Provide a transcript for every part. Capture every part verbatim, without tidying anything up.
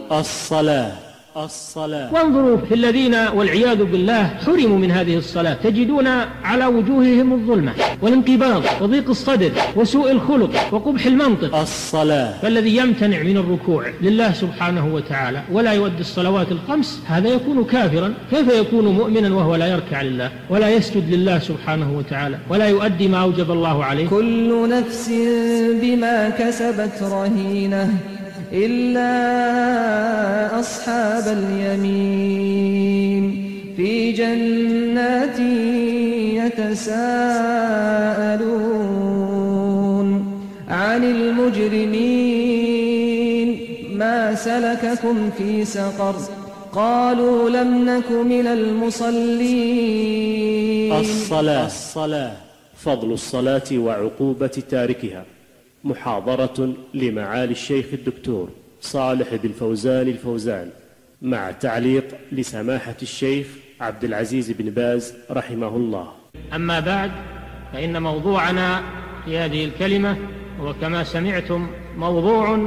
الصلاة الصلاة. وانظروا في الذين والعياذ بالله حرموا من هذه الصلاة، تجدون على وجوههم الظلمة والانقباض وضيق الصدر وسوء الخلق وقبح المنطق. الصلاة. فالذي يمتنع من الركوع لله سبحانه وتعالى ولا يؤدي الصلوات الخمس هذا يكون كافرا. كيف يكون مؤمنا وهو لا يركع لله ولا يسجد لله سبحانه وتعالى ولا يؤدي ما أوجب الله عليه؟ كل نفس بما كسبت رهينة إلا أصحاب اليمين في جنات يتساءلون عن المجرمين ما سلككم في سقر قالوا لم نك من المصلين. الصلاة الصلاة. فضل الصلاة وعقوبة تاركها. محاضرة لمعالي الشيخ الدكتور صالح بن فوزان الفوزان مع تعليق لسماحة الشيخ عبد العزيز بن باز رحمه الله. أما بعد، فإن موضوعنا في هذه الكلمة هو كما سمعتم موضوع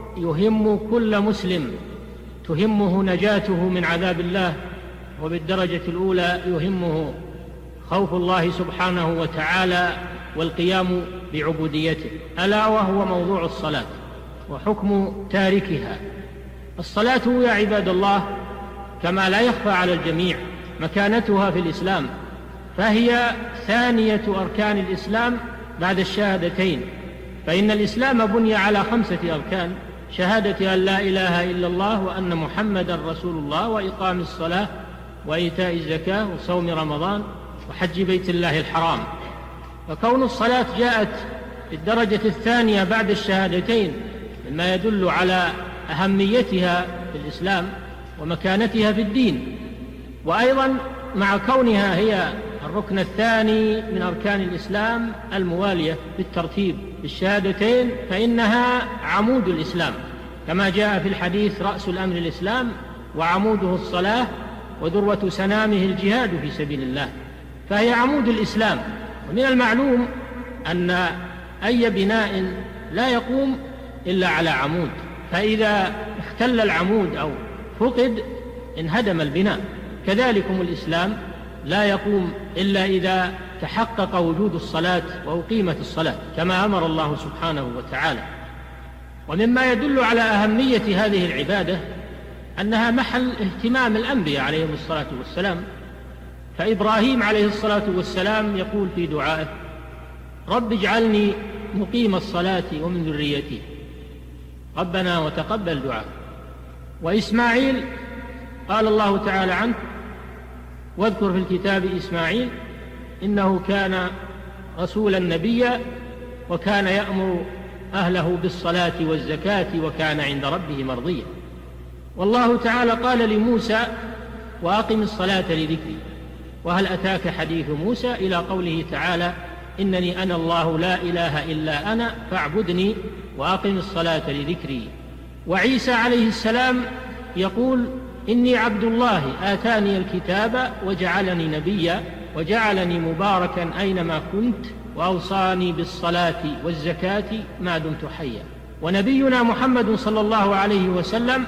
يهم كل مسلم، تهمه نجاته من عذاب الله، وبالدرجة الأولى يهمه خوف الله سبحانه وتعالى والقيام بعبوديته، ألا وهو موضوع الصلاة وحكم تاركها. الصلاة يا عباد الله كما لا يخفى على الجميع مكانتها في الإسلام، فهي ثانية أركان الإسلام بعد الشهادتين، فإن الإسلام بني على خمسة أركان: شهادة أن لا إله إلا الله وأن محمدا رسول الله، وإقام الصلاة، وإيتاء الزكاة، وصوم رمضان، وحج بيت الله الحرام. فكون الصلاة جاءت في الدرجة الثانية بعد الشهادتين مما يدل على أهميتها في الإسلام ومكانتها في الدين، وأيضا مع كونها هي الركن الثاني من أركان الإسلام الموالية بالترتيب بالشهادتين، فإنها عمود الإسلام كما جاء في الحديث: رأس الأمر الإسلام وعموده الصلاة وذروة سنامه الجهاد في سبيل الله. فهي عمود الإسلام. ومن المعلوم أن أي بناء لا يقوم إلا على عمود، فإذا اختل العمود أو فقد انهدم البناء. كذلكم الإسلام لا يقوم إلا إذا تحقق وجود الصلاة وأقيمت الصلاة كما أمر الله سبحانه وتعالى. ومما يدل على أهمية هذه العبادة أنها محل اهتمام الأنبياء عليهم الصلاة والسلام. فإبراهيم عليه الصلاة والسلام يقول في دعائه: رب اجعلني مقيم الصلاة ومن ذريتي، ربنا وتقبل دعاء. وإسماعيل قال الله تعالى عنه: واذكر في الكتاب إسماعيل إنه كان رسولا نبيا وكان يأمر أهله بالصلاة والزكاة وكان عند ربه مرضيا. والله تعالى قال لموسى: وأقم الصلاة لذكري. وهل أتاك حديث موسى إلى قوله تعالى: إنني أنا الله لا إله إلا أنا فاعبدني وأقم الصلاة لذكري. وعيسى عليه السلام يقول: إني عبد الله آتاني الكتاب وجعلني نبيا وجعلني مباركا أينما كنت وأوصاني بالصلاة والزكاة ما دمت حيا. ونبينا محمد صلى الله عليه وسلم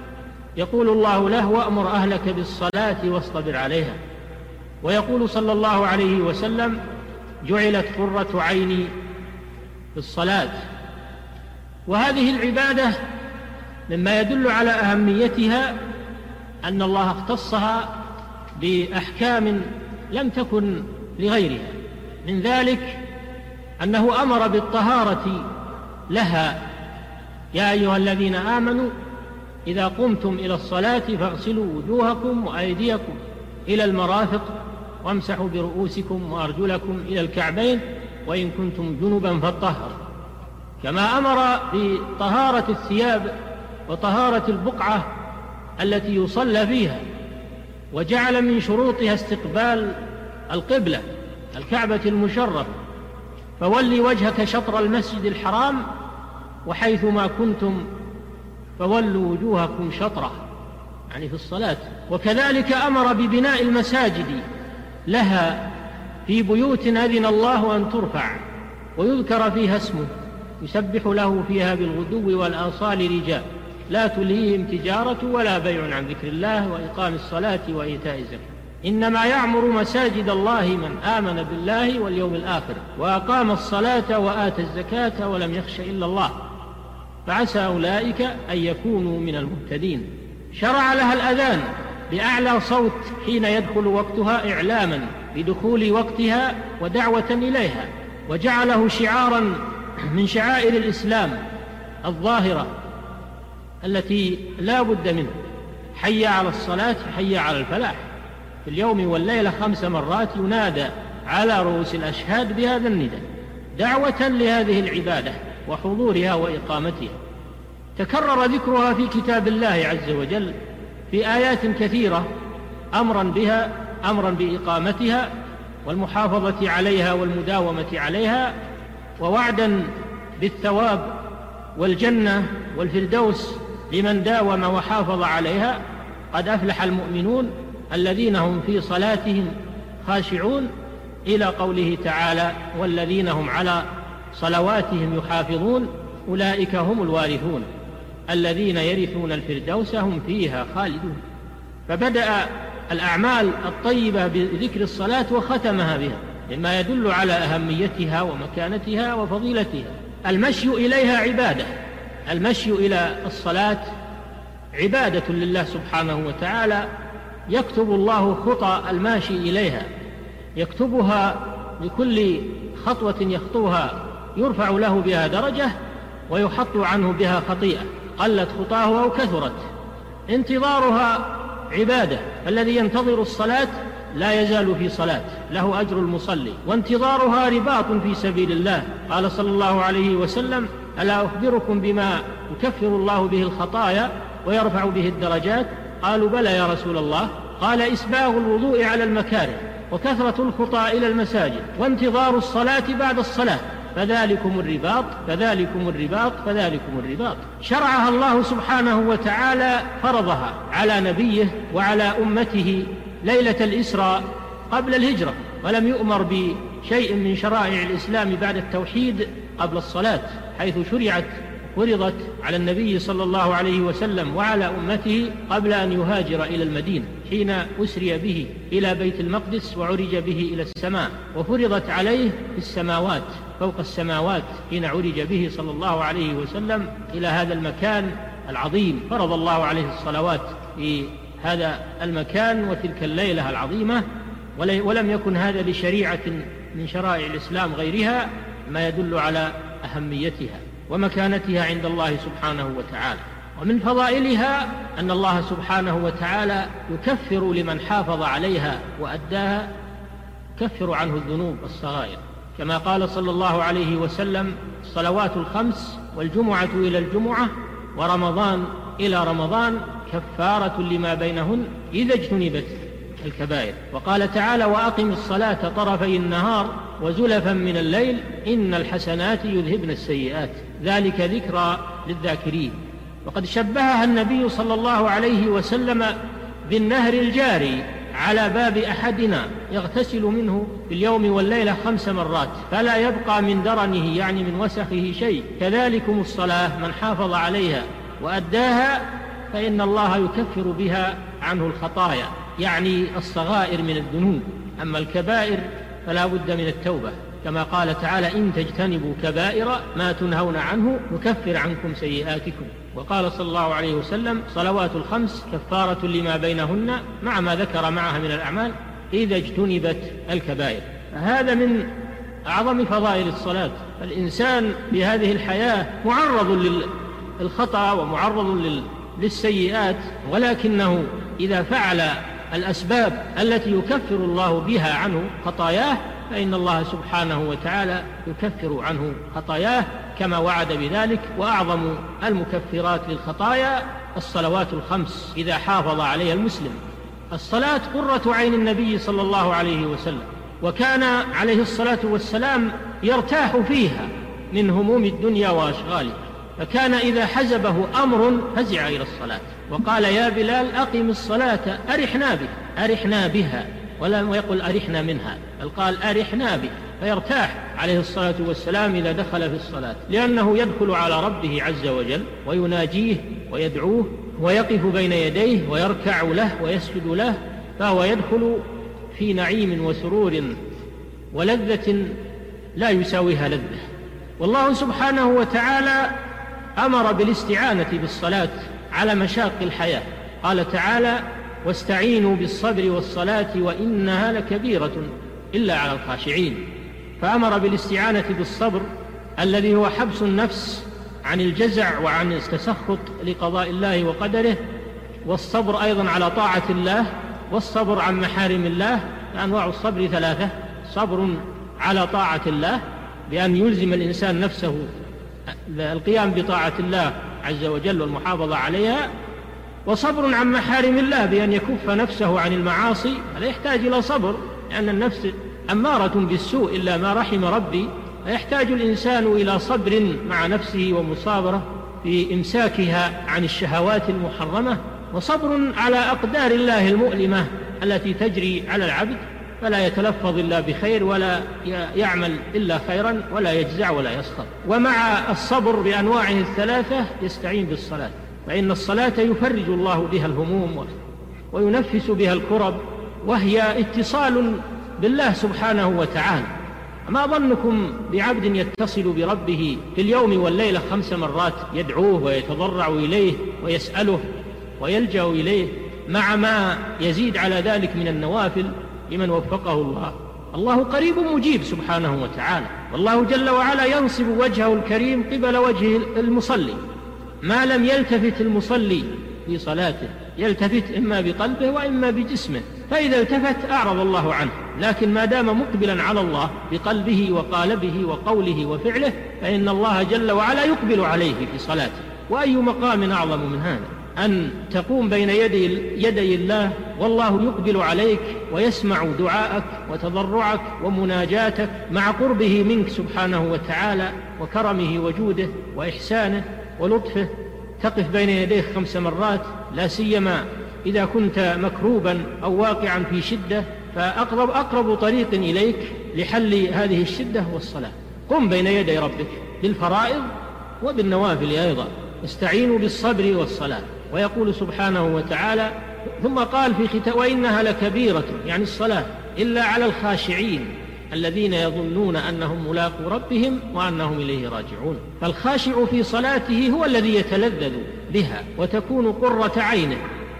يقول الله له: وأمر أهلك بالصلاة واصطبر عليها. ويقول صلى الله عليه وسلم: جعلت قرة عيني في الصلاة. وهذه العبادة مما يدل على أهميتها أن الله اختصها بأحكام لم تكن لغيرها، من ذلك أنه أمر بالطهارة لها: يا أيها الذين آمنوا إذا قمتم إلى الصلاة فاغسلوا وجوهكم وأيديكم إلى المرافق وامسحوا برؤوسكم وأرجلكم إلى الكعبين وإن كنتم جنبا فاطهروا. كما أمر بطهارة الثياب وطهارة البقعة التي يصلى فيها، وجعل من شروطها استقبال القبلة الكعبة المشرفة: فولي وجهك شطر المسجد الحرام وحيثما كنتم فولوا وجوهكم شطره، يعني في الصلاة. وكذلك أمر ببناء المساجد لها في بيوت أذن الله أن ترفع ويذكر فيها اسمه يسبح له فيها بالغدو والآصال رجال. لا تلهيهم تجارة ولا بيع عن ذكر الله وإقام الصلاة وإيتاء الزكاة. إنما يعمر مساجد الله من آمن بالله واليوم الآخر وأقام الصلاة وآتى الزكاة ولم يخش إلا الله، فعسى أولئك أن يكونوا من المهتدين. شرع لها الأذان بأعلى صوت حين يدخل وقتها إعلاما بدخول وقتها ودعوة إليها، وجعله شعارا من شعائر الإسلام الظاهرة التي لا بد منه. حي على الصلاة، حي على الفلاح. في اليوم والليلة خمس مرات ينادى على رؤوس الأشهاد بهذا النداء دعوة لهذه العبادة وحضورها وإقامتها. تكرر ذكرها في كتاب الله عز وجل في آيات كثيرة أمرا بها، أمرا بإقامتها والمحافظة عليها والمداومة عليها، ووعدا بالثواب والجنة والفردوس لمن داوم وحافظ عليها. قد أفلح المؤمنون الذين هم في صلاتهم خاشعون، إلى قوله تعالى والذين هم على صلواتهم يحافظون أولئك هم الوارثون الذين يرثون الفردوس هم فيها خالدون. فبدأ الأعمال الطيبة بذكر الصلاة وختمها بها، مما يدل على أهميتها ومكانتها وفضيلتها. المشي إليها عبادة، المشي إلى الصلاة عبادة لله سبحانه وتعالى، يكتب الله خطى الماشي إليها، يكتبها لكل خطوة يخطوها يرفع له بها درجة ويحط عنه بها خطيئة، قلت خطاه أو كثرت. انتظارها عبادة، الذي ينتظر الصلاة لا يزال في صلاة، له أجر المصلي. وانتظارها رباط في سبيل الله. قال صلى الله عليه وسلم ألا أخبركم بما يكفر الله به الخطايا ويرفع به الدرجات؟ قالوا بلى يا رسول الله. قال إسباغ الوضوء على المكاره وكثرة الخطى إلى المساجد وانتظار الصلاة بعد الصلاة، فذلكم الرباط فذلكم الرباط فذلكم الرباط. شرعها الله سبحانه وتعالى، فرضها على نبيه وعلى أمته ليلة الإسراء قبل الهجرة، ولم يؤمر بشيء من شرائع الإسلام بعد التوحيد قبل الصلاة، حيث شرعت فرضت على النبي صلى الله عليه وسلم وعلى أمته قبل أن يهاجر إلى المدينة، حين أسري به إلى بيت المقدس وعرج به إلى السماء، وفرضت عليه في السماوات فوق السماوات حين عرج به صلى الله عليه وسلم إلى هذا المكان العظيم. فرض الله عليه الصلوات في هذا المكان وتلك الليلة العظيمة، ولم يكن هذا لشريعة من شرائع الإسلام غيرها، ما يدل على أهميتها ومكانتها عند الله سبحانه وتعالى. ومن فضائلها أن الله سبحانه وتعالى يكفر لمن حافظ عليها وأداها، يكفر عنه الذنوب الصغائر، كما قال صلى الله عليه وسلم الصلوات الخمس والجمعة إلى الجمعة ورمضان إلى رمضان كفارة لما بينهن إذا اجتنبت الكبائر. وقال تعالى وأقم الصلاة طرفي النهار وزلفا من الليل إن الحسنات يذهبن السيئات ذلك ذكرى للذاكرين. وقد شبهها النبي صلى الله عليه وسلم بالنهر الجاري على باب أحدنا يغتسل منه في اليوم والليلة خمس مرات فلا يبقى من درنه يعني من وسخه شيء، كذلكم الصلاة من حافظ عليها وأداها فإن الله يكفر بها عنه الخطايا، يعني الصغائر من الذنوب. أما الكبائر فلا بد من التوبة، كما قال تعالى إن تجتنبوا كبائر ما تنهون عنه نكفر عنكم سيئاتكم. وقال صلى الله عليه وسلم صلوات الخمس كفارة لما بينهن مع ما ذكر معها من الأعمال إذا اجتنبت الكبائر. هذا من أعظم فضائل الصلاة. الإنسان بهذه الحياة معرض للخطأ ومعرض للسيئات، ولكنه إذا فعل الأسباب التي يكفر الله بها عنه خطاياه فإن الله سبحانه وتعالى يكفر عنه خطاياه كما وعد بذلك. وأعظم المكفرات للخطايا الصلوات الخمس إذا حافظ عليها المسلم. الصلاة قرة عين النبي صلى الله عليه وسلم، وكان عليه الصلاة والسلام يرتاح فيها من هموم الدنيا وأشغالها، فكان إذا حزبه أمر فزع إلى الصلاة وقال يا بلال أقم الصلاة أرحنا بها أرحنا بها ولم يقل أرحنا منها، بل قال أرحنا بها فيرتاح عليه الصلاة والسلام إذا دخل في الصلاة، لأنه يدخل على ربه عز وجل ويناجيه ويدعوه ويقف بين يديه ويركع له ويسجد له، فهو يدخل في نعيم وسرور ولذة لا يساويها لذة. والله سبحانه وتعالى أمر بالاستعانة بالصلاة على مشاق الحياة، قال تعالى: واستعينوا بالصبر والصلاة وإنها لكبيرة إلا على الخاشعين. فأمر بالاستعانة بالصبر الذي هو حبس النفس عن الجزع وعن التسخط لقضاء الله وقدره، والصبر أيضا على طاعة الله، والصبر عن محارم الله. أنواع الصبر ثلاثة: صبر على طاعة الله بأن يلزم الإنسان نفسه القيام بطاعة الله عز وجل والمحافظة عليها، وصبر عن محارم الله بأن يكف نفسه عن المعاصي. هذا يحتاج إلى صبر، لأن النفس أمارة بالسوء إلا ما رحم ربي، فيحتاج الإنسان إلى صبر مع نفسه ومصابرة في إمساكها عن الشهوات المحرمة، وصبر على أقدار الله المؤلمة التي تجري على العبد، فلا يتلفظ إلا بخير ولا يعمل إلا خيرا ولا يجزع ولا يسخط. ومع الصبر بأنواعه الثلاثة يستعين بالصلاة، فإن الصلاة يفرج الله بها الهموم وينفس بها الكرب، وهي اتصال بالله سبحانه وتعالى. ما ظنكم بعبد يتصل بربه في اليوم والليلة خمس مرات، يدعوه ويتضرع إليه ويسأله ويلجأ إليه، مع ما يزيد على ذلك من النوافل لمن وفقه الله؟ الله قريب مجيب سبحانه وتعالى، والله جل وعلا ينصب وجهه الكريم قبل وجه المصلي، ما لم يلتفت المصلي في صلاته، يلتفت إما بقلبه وإما بجسمه، فإذا التفت أعرض الله عنه، لكن ما دام مقبلا على الله بقلبه وقالبه وقوله وفعله فإن الله جل وعلا يقبل عليه في صلاته. وأي مقام أعظم من هذا، أن تقوم بين يدي, يدي الله والله يقبل عليك ويسمع دعاءك وتضرعك ومناجاتك مع قربه منك سبحانه وتعالى وكرمه وجوده وإحسانه ولطفه. تقف بين يديه خمس مرات، لا سيما إذا كنت مكروبا أو واقعا في شدة، فأقرب أقرب طريق إليك لحل هذه الشدة والصلاة. قم بين يدي ربك بالفرائض وبالنوافل أيضا، استعينوا بالصبر والصلاة. ويقول سبحانه وتعالى ثم قال في ختام: وإنها لكبيرة، يعني الصلاة، إلا على الخاشعين الذين يظنون أنهم ملاقو ربهم وأنهم إليه راجعون. فالخاشع في صلاته هو الذي يتلذذ بها وتكون قرة عينه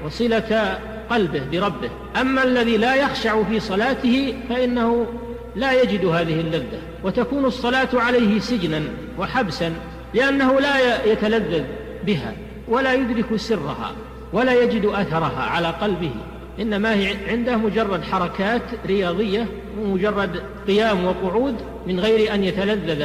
وصلة قلبه بربه. أما الذي لا يخشع في صلاته فإنه لا يجد هذه اللذة، وتكون الصلاة عليه سجنا وحبسا، لأنه لا يتلذذ بها ولا يدرك سرها ولا يجد أثرها على قلبه، إنما هي عنده مجرد حركات رياضية ومجرد قيام وقعود من غير أن يتلذذ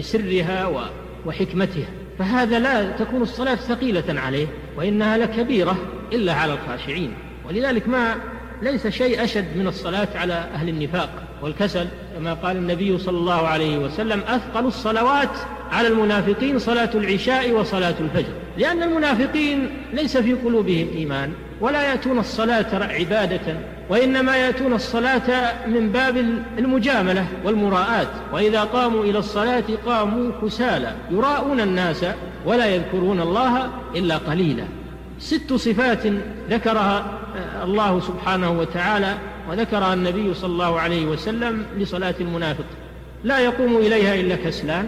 بسرها وحكمتها. فهذا لا تكون الصلاة ثقيلة عليه، وإنها لكبيرة إلا على الخاشعين. ولذلك ما ليس شيء أشد من الصلاة على أهل النفاق والكسل، كما قال النبي صلى الله عليه وسلم: أثقل الصلوات على المنافقين صلاة العشاء وصلاة الفجر. لأن المنافقين ليس في قلوبهم إيمان ولا يأتون الصلاة عبادة، وإنما يأتون الصلاة من باب المجاملة والمراءات، وإذا قاموا إلى الصلاة قاموا كسالى يراءون الناس ولا يذكرون الله إلا قليلا. ست صفات ذكرها الله سبحانه وتعالى وذكرها النبي صلى الله عليه وسلم لصلاة المنافق: لا يقوم إليها إلا كسلان،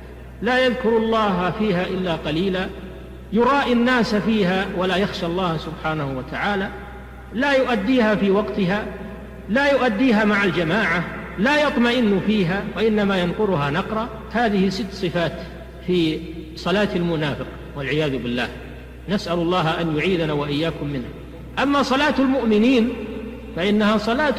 لا يذكر الله فيها إلا قليلا، يرائي الناس فيها ولا يخشى الله سبحانه وتعالى، لا يؤديها في وقتها، لا يؤديها مع الجماعة، لا يطمئن فيها وإنما ينقرها نقرا. هذه ست صفات في صلاة المنافق والعياذ بالله، نسأل الله أن يعيذنا وإياكم منها. أما صلاة المؤمنين فإنها صلاة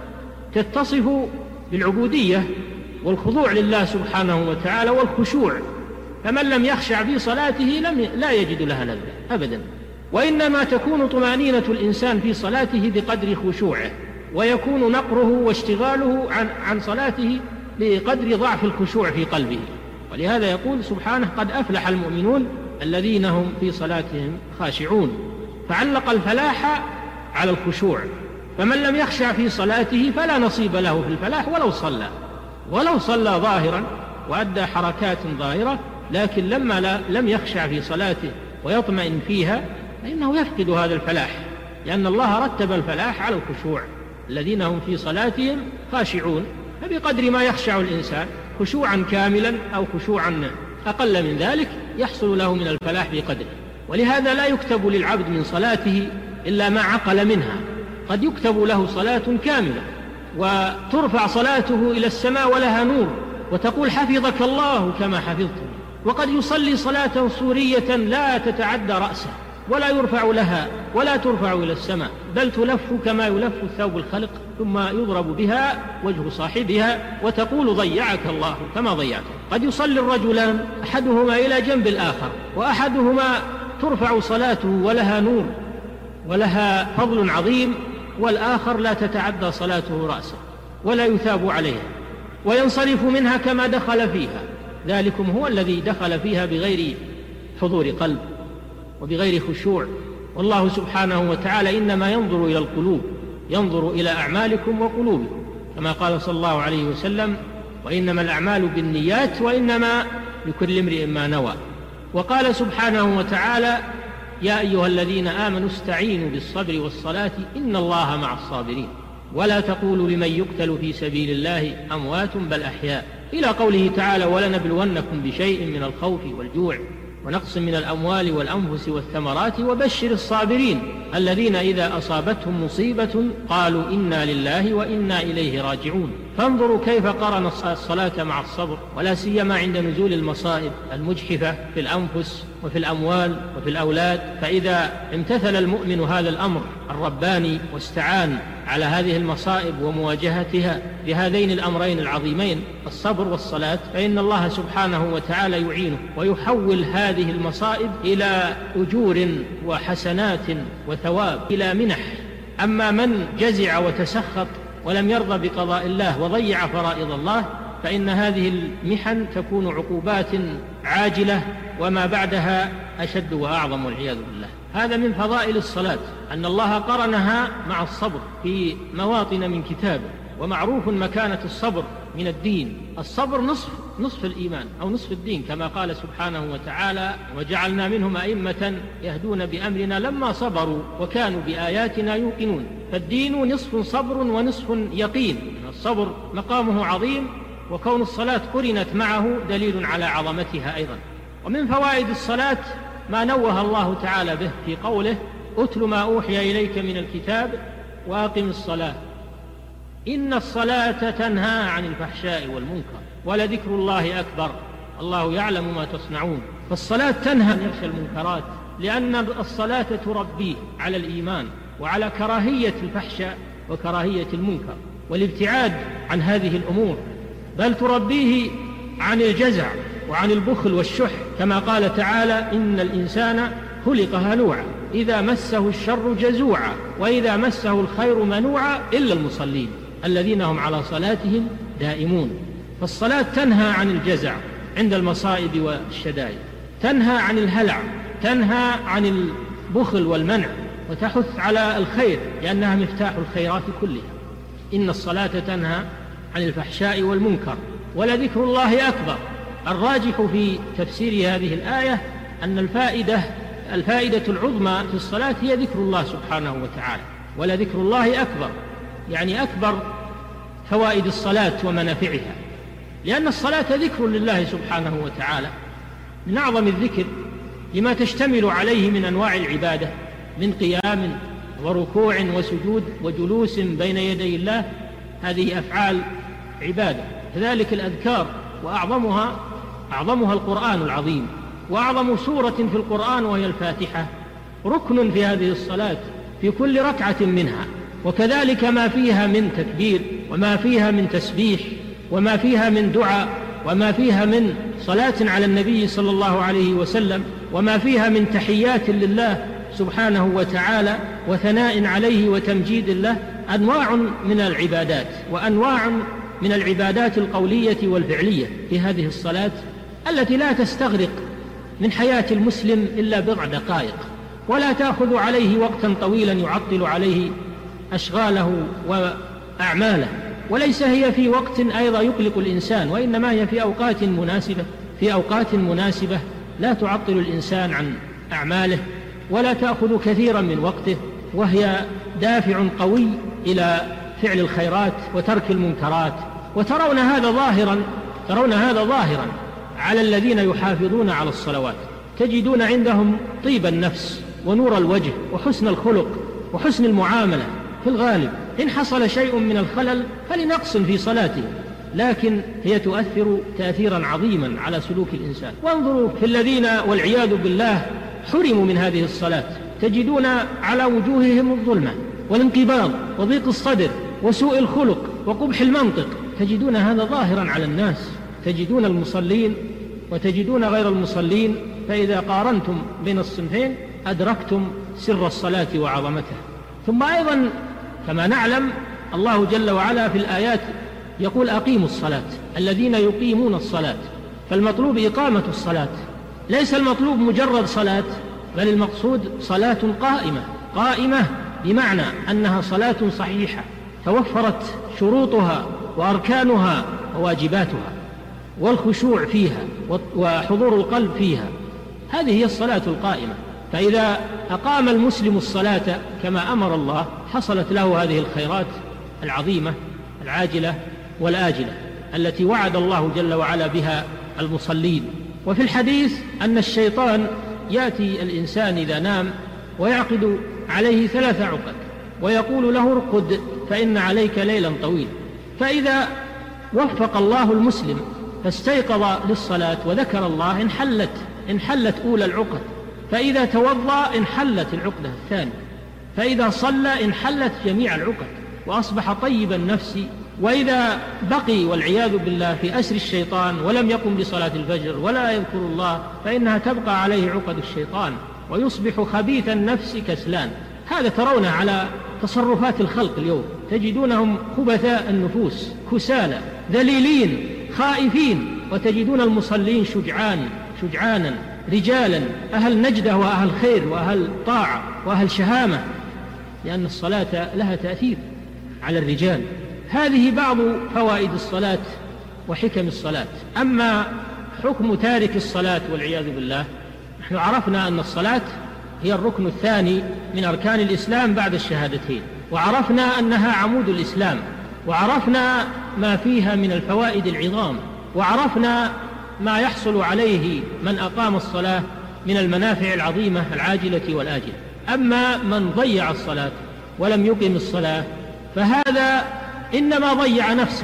تتصف بالعبودية والخضوع لله سبحانه وتعالى والخشوع، فمن لم يخشع في صلاته لم لا يجد لها لذة أبدا. وإنما تكون طمأنينة الإنسان في صلاته بقدر خشوعه، ويكون نقره واشتغاله عن, عن صلاته بقدر ضعف الخشوع في قلبه. ولهذا يقول سبحانه: قد أفلح المؤمنون الذين هم في صلاتهم خاشعون. فعلق الفلاح على الخشوع، فمن لم يخشع في صلاته فلا نصيب له في الفلاح ولو صلى. ولو صلى ظاهرا وأدى حركات ظاهرة، لكن لما لا لم يخشع في صلاته ويطمئن فيها فإنه يفقد هذا الفلاح، لأن الله رتب الفلاح على الخشوع، الذين هم في صلاتهم خاشعون. فبقدر ما يخشع الإنسان خشوعا كاملا أو خشوعا أقل من ذلك يحصل له من الفلاح بقدره. ولهذا لا يكتب للعبد من صلاته إلا ما عقل منها. قد يكتب له صلاة كاملة وترفع صلاته إلى السماء ولها نور وتقول حفظك الله كما حفظته، وقد يصلي صلاة صورية لا تتعدى رأسه ولا يرفع لها ولا ترفع إلى السماء، بل تلف كما يلف الثوب الخلق، ثم يضرب بها وجه صاحبها وتقول ضيعك الله كما ضيعته. قد يصلي الرجلان أحدهما إلى جنب الآخر، وأحدهما ترفع صلاته ولها نور ولها فضل عظيم، والآخر لا تتعدى صلاته رأسه ولا يثاب عليها وينصرف منها كما دخل فيها. ذلكم هو الذي دخل فيها بغير حضور قلب وبغير خشوع. والله سبحانه وتعالى إنما ينظر إلى القلوب، ينظر إلى أعمالكم وقلوبكم، كما قال صلى الله عليه وسلم: وإنما الأعمال بالنيات وإنما لكل امرئ ما نوى. وقال سبحانه وتعالى: يا أيها الذين آمنوا استعينوا بالصبر والصلاة إن الله مع الصابرين، ولا تقولوا لمن يقتل في سبيل الله أموات بل أحياء، إلى قوله تعالى: ولنبلونكم بشيء من الخوف والجوع ونقص من الأموال والأنفس والثمرات وبشر الصابرين الذين إذا أصابتهم مصيبة قالوا إنا لله وإنا إليه راجعون. فانظروا كيف قرن الصلاة مع الصبر، ولا سيما عند نزول المصائب المجحفة في الأنفس وفي الأموال وفي الأولاد. فإذا امتثل المؤمن هذا الأمر الرباني واستعان على هذه المصائب ومواجهتها بهذين الأمرين العظيمين الصبر والصلاة، فإن الله سبحانه وتعالى يعينه ويحول هذه المصائب إلى أجور وحسنات وثواب، إلى منح. أما من جزع وتسخط ولم يرضى بقضاء الله وضيع فرائض الله فإن هذه المحن تكون عقوبات عاجلة وما بعدها أشد وأعظم والعياذ بالله. هذا من فضائل الصلاة أن الله قرنها مع الصبر في مواطن من كتابه، ومعروف مكانة الصبر من الدين. الصبر نصف نصف الإيمان أو نصف الدين، كما قال سبحانه وتعالى: وجعلنا منهم أئمة يهدون بأمرنا لما صبروا وكانوا بآياتنا يوقنون. فالدين نصف صبر ونصف يقين. الصبر مقامه عظيم، وكون الصلاة قرنت معه دليل على عظمتها أيضا. ومن فوائد الصلاة ما نوه الله تعالى به في قوله: أتل ما أوحي إليك من الكتاب وأقم الصلاة إن الصلاة تنهى عن الفحشاء والمنكر ولذكر الله أكبر الله يعلم ما تصنعون. فالصلاة تنهى عن المنكرات، لأن الصلاة تربيه على الإيمان وعلى كراهية الفحشاء وكراهية المنكر والابتعاد عن هذه الأمور، بل تربيه عن الجزع وعن البخل والشح، كما قال تعالى: إن الإنسان خلق هلوعا إذا مسه الشر جزوعا وإذا مسه الخير منوعا إلا المصلين الذين هم على صلاتهم دائمون. فالصلاة تنهى عن الجزع عند المصائب والشدائد، تنهى عن الهلع، تنهى عن البخل والمنع، وتحث على الخير لأنها مفتاح الخيرات كلها. إن الصلاة تنهى عن الفحشاء والمنكر ولذكر الله أكبر. الراجح في تفسير هذه الآية أن الفائدة الفائدة العظمى في الصلاة هي ذكر الله سبحانه وتعالى، ولذكر الله أكبر، يعني أكبر فوائد الصلاة ومنافعها، لأن الصلاة ذكر لله سبحانه وتعالى من أعظم الذكر لما تشتمل عليه من أنواع العبادة من قيام وركوع وسجود وجلوس بين يدي الله. هذه أفعال عبادة. كذلك الأذكار، وأعظمها أعظمها القرآن العظيم، وأعظم سورة في القرآن وهي الفاتحة ركن في هذه الصلاة في كل ركعة منها. وكذلك ما فيها من تكبير وما فيها من تسبيح وما فيها من دعاء وما فيها من صلاة على النبي صلى الله عليه وسلم وما فيها من تحيات لله سبحانه وتعالى وثناء عليه وتمجيد له، أنواع من العبادات وأنواع من العبادات القولية والفعلية في هذه الصلاة التي لا تستغرق من حياة المسلم إلا بضع دقائق، ولا تأخذ عليه وقتا طويلا يعطل عليه أشغاله وأعماله، وليس هي في وقت أيضا يقلق الإنسان، وإنما هي في أوقات مناسبة في أوقات مناسبة لا تعطل الإنسان عن أعماله ولا تأخذ كثيرا من وقته، وهي دافع قوي إلى فعل الخيرات وترك المنكرات. وترون هذا ظاهرا ترون هذا ظاهرا على الذين يحافظون على الصلوات، تجدون عندهم طيب النفس ونور الوجه وحسن الخلق وحسن المعاملة في الغالب. إن حصل شيء من الخلل فلنقص في صلاته، لكن هي تؤثر تأثيرا عظيما على سلوك الإنسان. وانظروا في الذين والعياذ بالله حرموا من هذه الصلاة، تجدون على وجوههم الظلمة والانقباض وضيق الصدر وسوء الخلق وقبح المنطق، تجدون هذا ظاهرا على الناس. تجدون المصلين وتجدون غير المصلين، فإذا قارنتم بين الصنفين أدركتم سر الصلاة وعظمتها. ثم أيضا كما نعلم الله جل وعلا في الآيات يقول أقيموا الصلاة، الذين يقيمون الصلاة، فالمطلوب إقامة الصلاة، ليس المطلوب مجرد صلاة، بل المقصود صلاة قائمة. قائمة بمعنى أنها صلاة صحيحة توفرت شروطها وأركانها وواجباتها والخشوع فيها وحضور القلب فيها، هذه هي الصلاة القائمة. فإذا أقام المسلم الصلاة كما أمر الله حصلت له هذه الخيرات العظيمة العاجلة والآجلة التي وعد الله جل وعلا بها المصلين. وفي الحديث أن الشيطان يأتي الإنسان إذا نام ويعقد عليه ثلاث عقد ويقول له ارقد فإن عليك ليلا طويل، فإذا وفق الله المسلم فاستيقظ للصلاة وذكر الله انحلت انحلت أولى العقد، فإذا توضأ انحلت العقدة الثانية، فإذا صلى انحلت جميع العقد وأصبح طيب النفس. وإذا بقي والعياذ بالله في أسر الشيطان ولم يقم بصلاة الفجر ولا يذكر الله فإنها تبقى عليه عقد الشيطان ويصبح خبيث النفس كسلان. هذا ترونه على تصرفات الخلق اليوم، تجدونهم خبثاء النفوس كسالى ذليلين خائفين، وتجدون المصلين شجعان شجعانا رجالا أهل نجدة وأهل خير وأهل طاعة وأهل شهامة، لأن الصلاة لها تأثير على الرجال. هذه بعض فوائد الصلاة وحكم الصلاة. أما حكم تارك الصلاة والعياذ بالله، نحن عرفنا أن الصلاة هي الركن الثاني من أركان الإسلام بعد الشهادتين، وعرفنا أنها عمود الإسلام، وعرفنا ما فيها من الفوائد العظام، وعرفنا ما يحصل عليه من أقام الصلاة من المنافع العظيمة العاجلة والآجلة. أما من ضيع الصلاة ولم يقم الصلاة فهذا إنما ضيع نفسه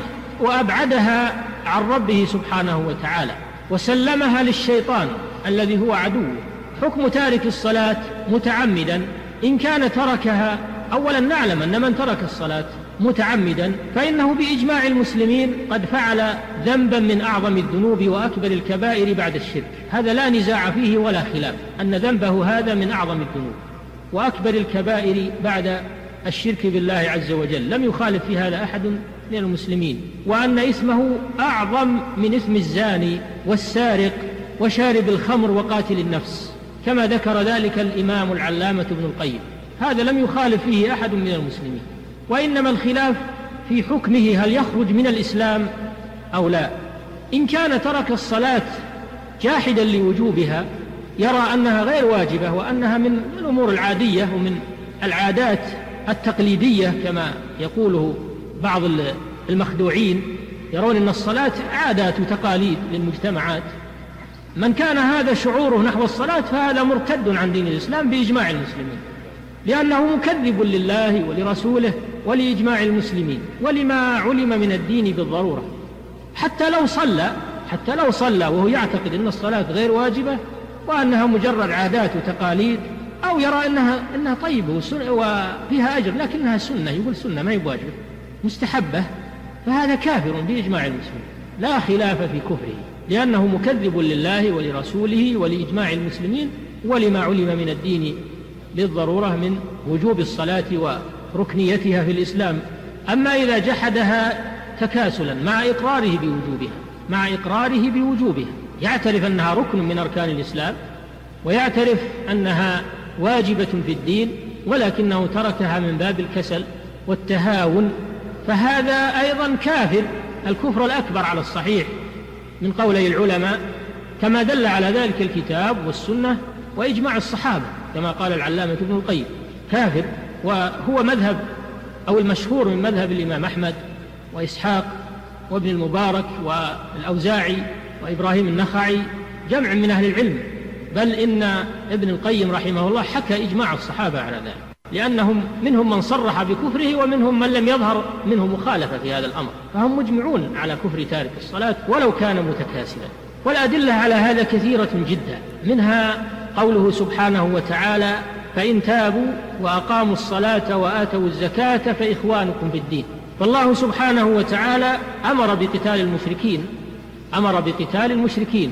وأبعدها عن ربه سبحانه وتعالى وسلمها للشيطان الذي هو عدوه. حكم تارك الصلاة متعمدا إن كان تركها، أولا نعلم أن من ترك الصلاة متعمدا فإنه بإجماع المسلمين قد فعل ذنبا من أعظم الذنوب وأكبر الكبائر بعد الشرك، هذا لا نزاع فيه ولا خلاف أن ذنبه هذا من أعظم الذنوب وأكبر الكبائر بعد الشرك بالله عز وجل، لم يخالف في هذا أحد من المسلمين، وأن اسمه أعظم من اسم الزاني والسارق وشارب الخمر وقاتل النفس، كما ذكر ذلك الإمام العلامة ابن القيم، هذا لم يخالف فيه أحد من المسلمين. وإنما الخلاف في حكمه، هل يخرج من الإسلام أو لا. إن كان ترك الصلاة جاحدا لوجوبها يرى أنها غير واجبة وأنها من الأمور العادية ومن العادات التقليدية كما يقوله بعض المخدوعين، يرون أن الصلاة عادات وتقاليد للمجتمعات، من كان هذا شعوره نحو الصلاة فهذا مرتد عن دين الإسلام بإجماع المسلمين، لأنه مكذب لله ولرسوله ولإجماع المسلمين ولما علم من الدين بالضرورة. حتى لو صلى حتى لو صلى وهو يعتقد أن الصلاة غير واجبة وأنها مجرد عادات وتقاليد، أو يرى أنها, أنها طيبة وفيها أجر لكنها سنة، يقول سنة ما يواجب مستحبة، فهذا كافر بإجماع المسلمين لا خلاف في كفره، لأنه مكذب لله ولرسوله ولإجماع المسلمين ولما علم من الدين بالضرورة من وجوب الصلاة وركنيتها في الإسلام. أما إذا جحدها تكاسلا مع إقراره بوجوبها مع إقراره بوجوبها يعترف أنها ركن من أركان الإسلام ويعترف أنها واجبة في الدين، ولكنه تركها من باب الكسل والتهاون فهذا أيضا كافر الكفر الأكبر على الصحيح من قولي العلماء، كما دل على ذلك الكتاب والسنة وإجماع الصحابة، كما قال العلامة ابن القيم كافر. وهو مذهب أو المشهور من مذهب الإمام أحمد وإسحاق وابن المبارك والأوزاعي وإبراهيم النخعي، جمع من أهل العلم، بل إن ابن القيم رحمه الله حكى إجماع الصحابة على ذلك، لأنهم منهم من صرح بكفره ومنهم من لم يظهر منه مخالفة في هذا الأمر، فهم مجمعون على كفر تارك الصلاة ولو كان متكاسلا. والأدلة على هذا كثيرة جدا، منها قوله سبحانه وتعالى: فإن تابوا وأقاموا الصلاة وآتوا الزكاة فإخوانكم في الدين. فالله سبحانه وتعالى أمر بقتال المشركين أمر بقتال المشركين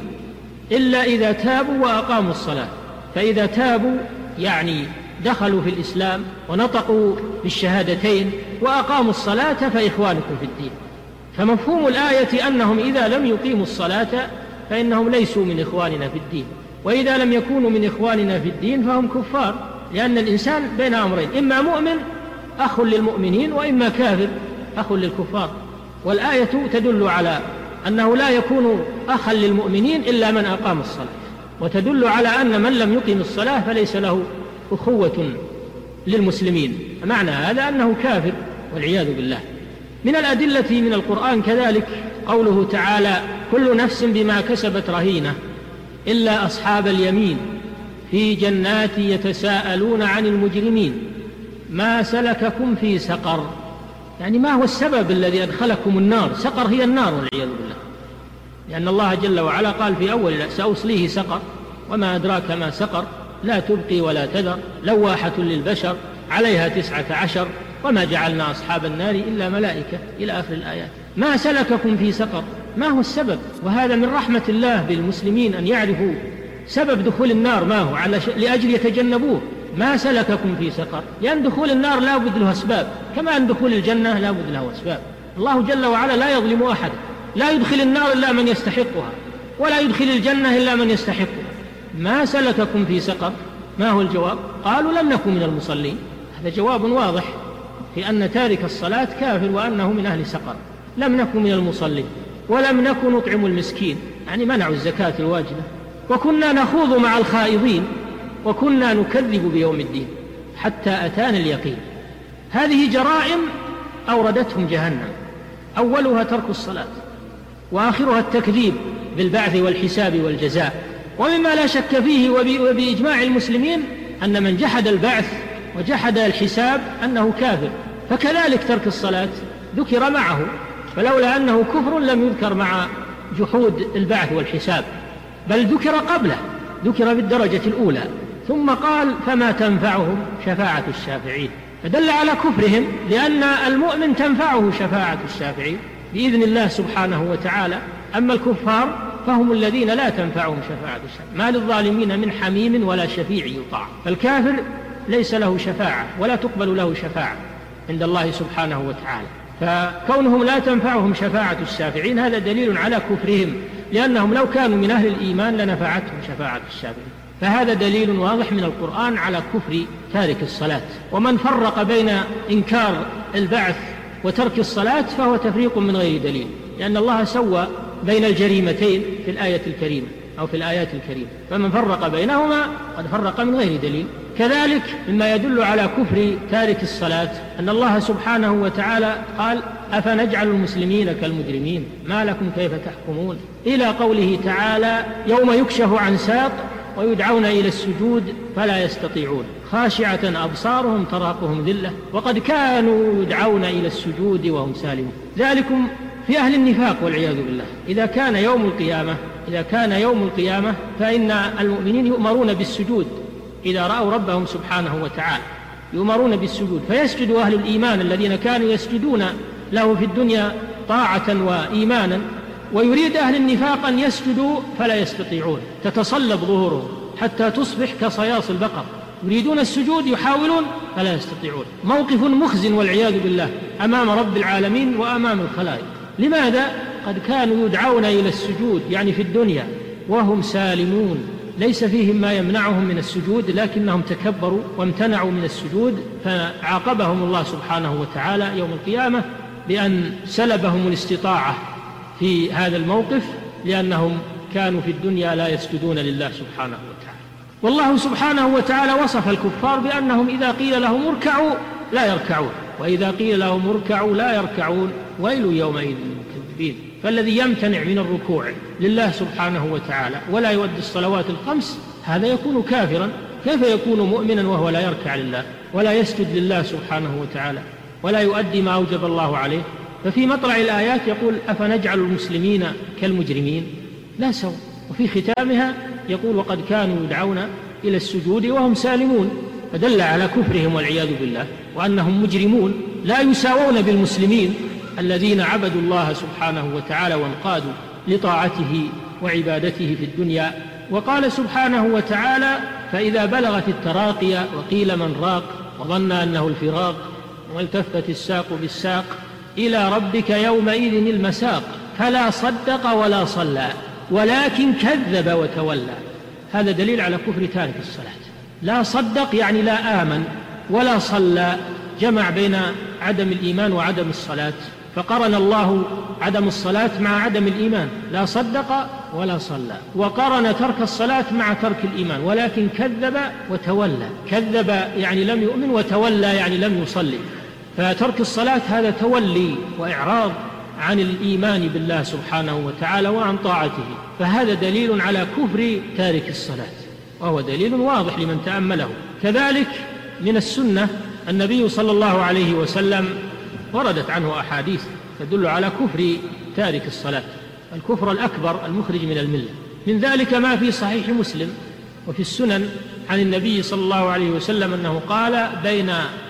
إلا إذا تابوا وأقاموا الصلاة، فإذا تابوا يعني دخلوا في الإسلام ونطقوا بالشهادتين وأقاموا الصلاة فإخوانكم في الدين. فمفهوم الآية أنهم إذا لم يقيموا الصلاة فإنهم ليسوا من إخواننا في الدين، وإذا لم يكونوا من إخواننا في الدين فهم كفار، لأن الإنسان بين أمرين: إما مؤمن أخ للمؤمنين، وإما كافر أخ للكفار. والآية تدل على أنه لا يكون أخا للمؤمنين إلا من أقام الصلاة، وتدل على أن من لم يقيم الصلاة فليس له أخوة للمسلمين، معنى هذا أنه كافر والعياذ بالله. من الأدلة من القرآن كذلك قوله تعالى: كل نفس بما كسبت رهينة إلا أصحاب اليمين في جنات يتساءلون عن المجرمين ما سلككم في سقر. يعني ما هو السبب الذي أدخلكم النار؟ سقر هي النار والعياذ بالله، لأن الله جل وعلا قال في أول: سأصليه سقر وما أدراك ما سقر لا تبقي ولا تذر لواحة للبشر عليها تسعة عشر وما جعلنا أصحاب النار إلا ملائكة، إلى آخر الآيات. ما سلككم في سقر، ما هو السبب؟ وهذا من رحمة الله بالمسلمين أن يعرفوا سبب دخول النار ما هو، على ش... لأجل يتجنبوه. ما سلككم في سقر، لأن دخول النار لا بد له أسباب، كما أن دخول الجنة لا بد له أسباب. الله جل وعلا لا يظلم أحد، لا يدخل النار إلا من يستحقها، ولا يدخل الجنة إلا من يستحقها. ما سلككم في سقر، ما هو الجواب؟ قالوا لم نكن من المصلين. هذا جواب واضح في أن تارك الصلاة كافر وأنه من أهل سقر. لم نكن من المصلين ولم نكن نطعم المسكين، يعني منعوا الزكاة الواجبة، وكنا نخوض مع الخائضين وكنا نكذب بيوم الدين حتى أتانا اليقين. هذه جرائم أوردتهم جهنم، أولها ترك الصلاة وآخرها التكذيب بالبعث والحساب والجزاء. ومما لا شك فيه وبإجماع المسلمين أن من جحد البعث وجحد الحساب أنه كافر، فكذلك ترك الصلاة ذكر معه، فلولا أنه كفر لم يذكر مع جحود البعث والحساب، بل ذكر قبله، ذكر بالدرجة الأولى، ثم قال: فما تنفعهم شفاعة الشافعين، فدل على كفرهم، لأن المؤمن تنفعه شفاعة الشافعين بإذن الله سبحانه وتعالى. أما الكفار فهم الذين لا تنفعهم شفاعة الشافعين، ما للظالمين من حميم ولا شفيع يطاع. فالكافر ليس له شفاعة ولا تقبل له شفاعة عند الله سبحانه وتعالى، فكونهم لا تنفعهم شفاعة الشافعين هذا دليل على كفرهم، لأنهم لو كانوا من أهل الإيمان لنفعتهم شفاعة الشافعين. فهذا دليل واضح من القرآن على كفر تارك الصلاة. ومن فرق بين إنكار البعث وترك الصلاة فهو تفريق من غير دليل، لأن الله سوى بين الجريمتين في الآية الكريمة أو في الآيات الكريمة، فمن فرق بينهما قد فرق من غير دليل. كذلك مما يدل على كفر تارك الصلاة أن الله سبحانه وتعالى قال: أفنجعل المسلمين كالمجرمين ما لكم كيف تحكمون، إلى قوله تعالى: يوم يكشف عن ساق ويدعون إلى السجود فلا يستطيعون خاشعة أبصارهم تراقهم ذلة وقد كانوا يدعون إلى السجود وهم سالمون. ذلكم في أهل النفاق والعياذ بالله. إذا كان يوم القيامة إذا كان يوم القيامة فإن المؤمنين يؤمرون بالسجود، إذا رأوا ربهم سبحانه وتعالى يؤمرون بالسجود، فيسجد أهل الإيمان الذين كانوا يسجدون له في الدنيا طاعة وإيمانا، ويريد أهل النفاق أن يسجدوا فلا يستطيعون، تتصلب ظهورهم حتى تصبح كصياص البقر، يريدون السجود يحاولون فلا يستطيعون. موقف مخزن والعياذ بالله أمام رب العالمين وأمام الخلائق. لماذا؟ قد كانوا يدعون إلى السجود يعني في الدنيا وهم سالمون، ليس فيهم ما يمنعهم من السجود، لكنهم تكبروا وامتنعوا من السجود، فعاقبهم الله سبحانه وتعالى يوم القيامة بأن سلبهم الاستطاعة في هذا الموقف لأنهم كانوا في الدنيا لا يسجدون لله سبحانه وتعالى. والله سبحانه وتعالى وصف الكفار بأنهم إذا قيل لهم اركعوا لا يركعون، وإذا قيل لهم اركعوا لا يركعون، ويل يومئذ للمكذبين. فالذي يمتنع من الركوع لله سبحانه وتعالى ولا يؤدي الصلوات الخمس هذا يكون كافرا. كيف يكون مؤمنا وهو لا يركع لله ولا يسجد لله سبحانه وتعالى ولا يؤدي ما أوجب الله عليه؟ ففي مطلع الآيات يقول أفنجعل المسلمين كالمجرمين؟ لا سوء. وفي ختامها يقول وقد كانوا يدعون إلى السجود وهم سالمون، فدل على كفرهم والعياذ بالله وأنهم مجرمون لا يساوون بالمسلمين الذين عبدوا الله سبحانه وتعالى وانقادوا لطاعته وعبادته في الدنيا. وقال سبحانه وتعالى فإذا بلغت التراقي وقيل من راق وظن أنه الفراق والتفت الساق بالساق إلى ربك يومئذ المساق فلا صدق ولا صلى ولكن كذب وتولى. هذا دليل على كفر تارك الصلاة. لا صدق يعني لا آمن، ولا صلى جمع بين عدم الإيمان وعدم الصلاة، فقرن الله عدم الصلاة مع عدم الإيمان، لا صدق ولا صلى، وقرن ترك الصلاة مع ترك الإيمان، ولكن كذب وتولى. كذب يعني لم يؤمن، وتولى يعني لم يصلي. فترك الصلاة هذا تولي وإعراض عن الإيمان بالله سبحانه وتعالى وعن طاعته، فهذا دليل على كفر تارك الصلاة، وهو دليل واضح لمن تأمله. كذلك من السنة النبي صلى الله عليه وسلم وردت عنه أحاديث تدل على كفر تارك الصلاة، الكفر الأكبر المخرج من الملة. من ذلك ما في صحيح مسلم وفي السنن عن النبي صلى الله عليه وسلم أنه قال بين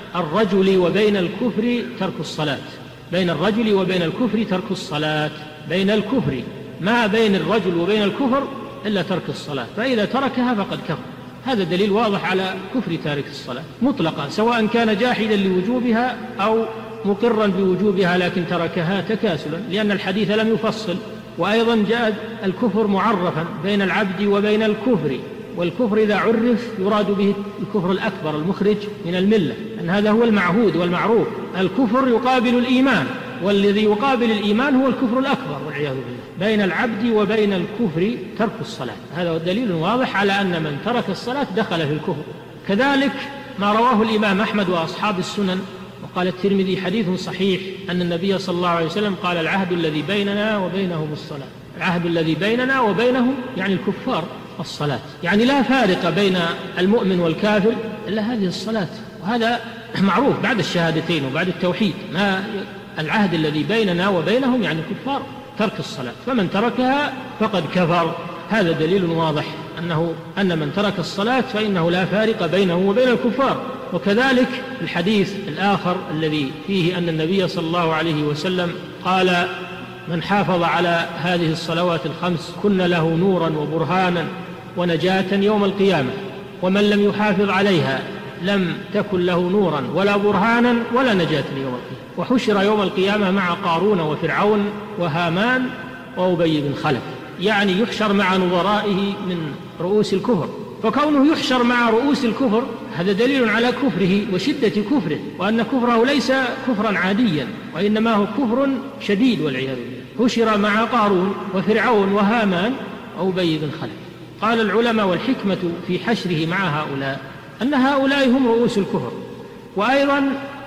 الرجل وبين الكفر ترك الصلاة، بين الرجل وبين الكفر ترك الصلاة، بين الكفر ما بين الرجل وبين الكفر إلا ترك الصلاة، فإذا تركها فقد كفر. هذا دليل واضح على كفر تارك الصلاة مطلقا، سواء كان جاحدا لوجوبها أو مقرا بوجوبها لكن تركها تكاسلا، لأن الحديث لم يفصل. وأيضا جاء الكفر معرفا بين العبد وبين الكفر، والكفر إذا عرف يراد به الكفر الأكبر المخرج من الملة، أن هذا هو المعهود والمعروف. الكفر يقابل الإيمان، والذي يقابل الإيمان هو الكفر الأكبر والعياذ بالله. بين العبد وبين الكفر ترك الصلاة، هذا دليل واضح على أن من ترك الصلاة دخل في الكفر. كذلك ما رواه الإمام أحمد وأصحاب السنن وقال الترمذي حديث صحيح أن النبي صلى الله عليه وسلم قال العهد الذي بيننا وبينهم الصلاة. العهد الذي بيننا وبينهم يعني الكفار الصلاة، يعني لا فارق بين المؤمن والكافر إلا هذه الصلاة، وهذا معروف بعد الشهادتين وبعد التوحيد. ما العهد الذي بيننا وبينهم يعني الكفار ترك الصلاة، فمن تركها فقد كفر. هذا دليل واضح أنه أن من ترك الصلاة فإنه لا فارق بينه وبين الكفار. وكذلك الحديث الآخر الذي فيه أن النبي صلى الله عليه وسلم قال من حافظ على هذه الصلوات الخمس كن له نورا وبرهانا ونجاة يوم القيامة، ومن لم يحافظ عليها لم تكن له نورا ولا برهانا ولا نجاة يوم القيامة. وحشر يوم القيامة مع قارون وفرعون وهامان وأبي بن خلف، يعني يحشر مع نظرائه من رؤوس الكفر. فكونه يحشر مع رؤوس الكفر هذا دليل على كفره وشدة كفره، وأن كفره ليس كفرا عاديا وإنما هو كفر شديد والعياذ بالله. حشر مع قارون وفرعون وهامان وأبي بن خلف. قال العلماء والحكمة في حشره مع هؤلاء أن هؤلاء هم رؤوس الكفر، وأيضا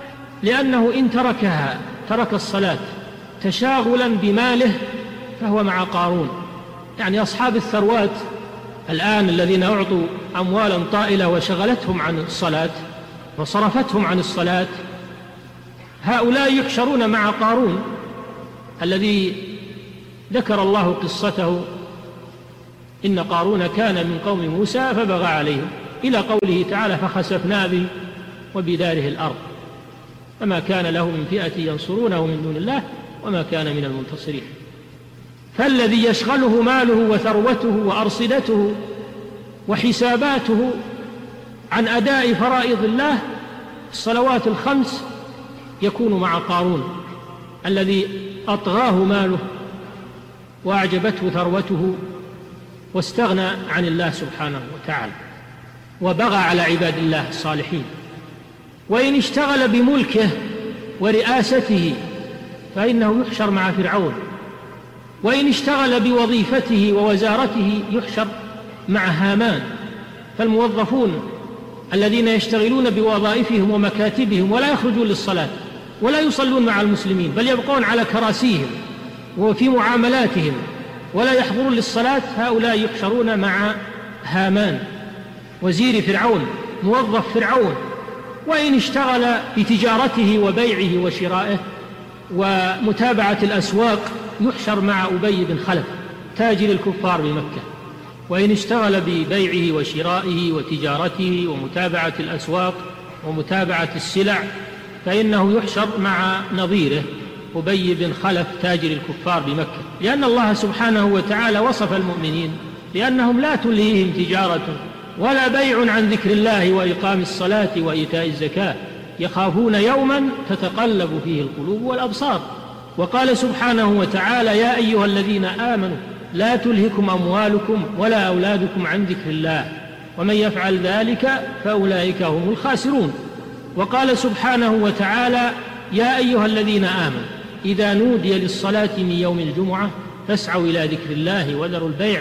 لأنه إن تركها ترك الصلاة تشاغلا بماله فهو مع قارون. يعني أصحاب الثروات الآن الذين أعطوا أموالا طائلة وشغلتهم عن الصلاة وصرفتهم عن الصلاة، هؤلاء يحشرون مع قارون الذي ذكر الله قصته إن قارون كان من قوم موسى فبغى عليهم، إلى قوله تعالى فخسفنا به وبداره الأرض فما كان له من فئة ينصرونه من دون الله وما كان من المنتصرين. فالذي يشغله ماله وثروته وأرصدته وحساباته عن أداء فرائض الله الصلوات الخمس يكون مع قارون الذي أطغاه ماله وأعجبته ثروته واستغنى عن الله سبحانه وتعالى وبغى على عباد الله الصالحين. وإن اشتغل بملكه ورئاسته فإنه يحشر مع فرعون، وإن اشتغل بوظيفته ووزارته يحشر مع هامان. فالموظفون الذين يشتغلون بوظائفهم ومكاتبهم ولا يخرجون للصلاة ولا يصلون مع المسلمين، بل يبقون على كراسيهم وفي معاملاتهم ولا يحضرون للصلاة، هؤلاء يحشرون مع هامان وزير فرعون، موظف فرعون. وإن اشتغل بتجارته وبيعه وشرائه ومتابعة الأسواق يحشر مع أبي بن خلف تاجر الكفار بمكة. وإن اشتغل ببيعه وشرائه وتجارته ومتابعة الأسواق ومتابعة السلع فإنه يحشر مع نظيره أبي بن خلف تاجر الكفار بمكة، لأن الله سبحانه وتعالى وصف المؤمنين بأنهم لا تلهيهم تجارة ولا بيع عن ذكر الله وإقام الصلاة وإيتاء الزكاة يخافون يوما تتقلب فيه القلوب والأبصار. وقال سبحانه وتعالى: يا أيها الذين آمنوا لا تلهكم أموالكم ولا أولادكم عن ذكر الله ومن يفعل ذلك فأولئك هم الخاسرون. وقال سبحانه وتعالى: يا أيها الذين آمنوا إذا نودي للصلاة من يوم الجمعة فاسعوا إلى ذكر الله وذروا البيع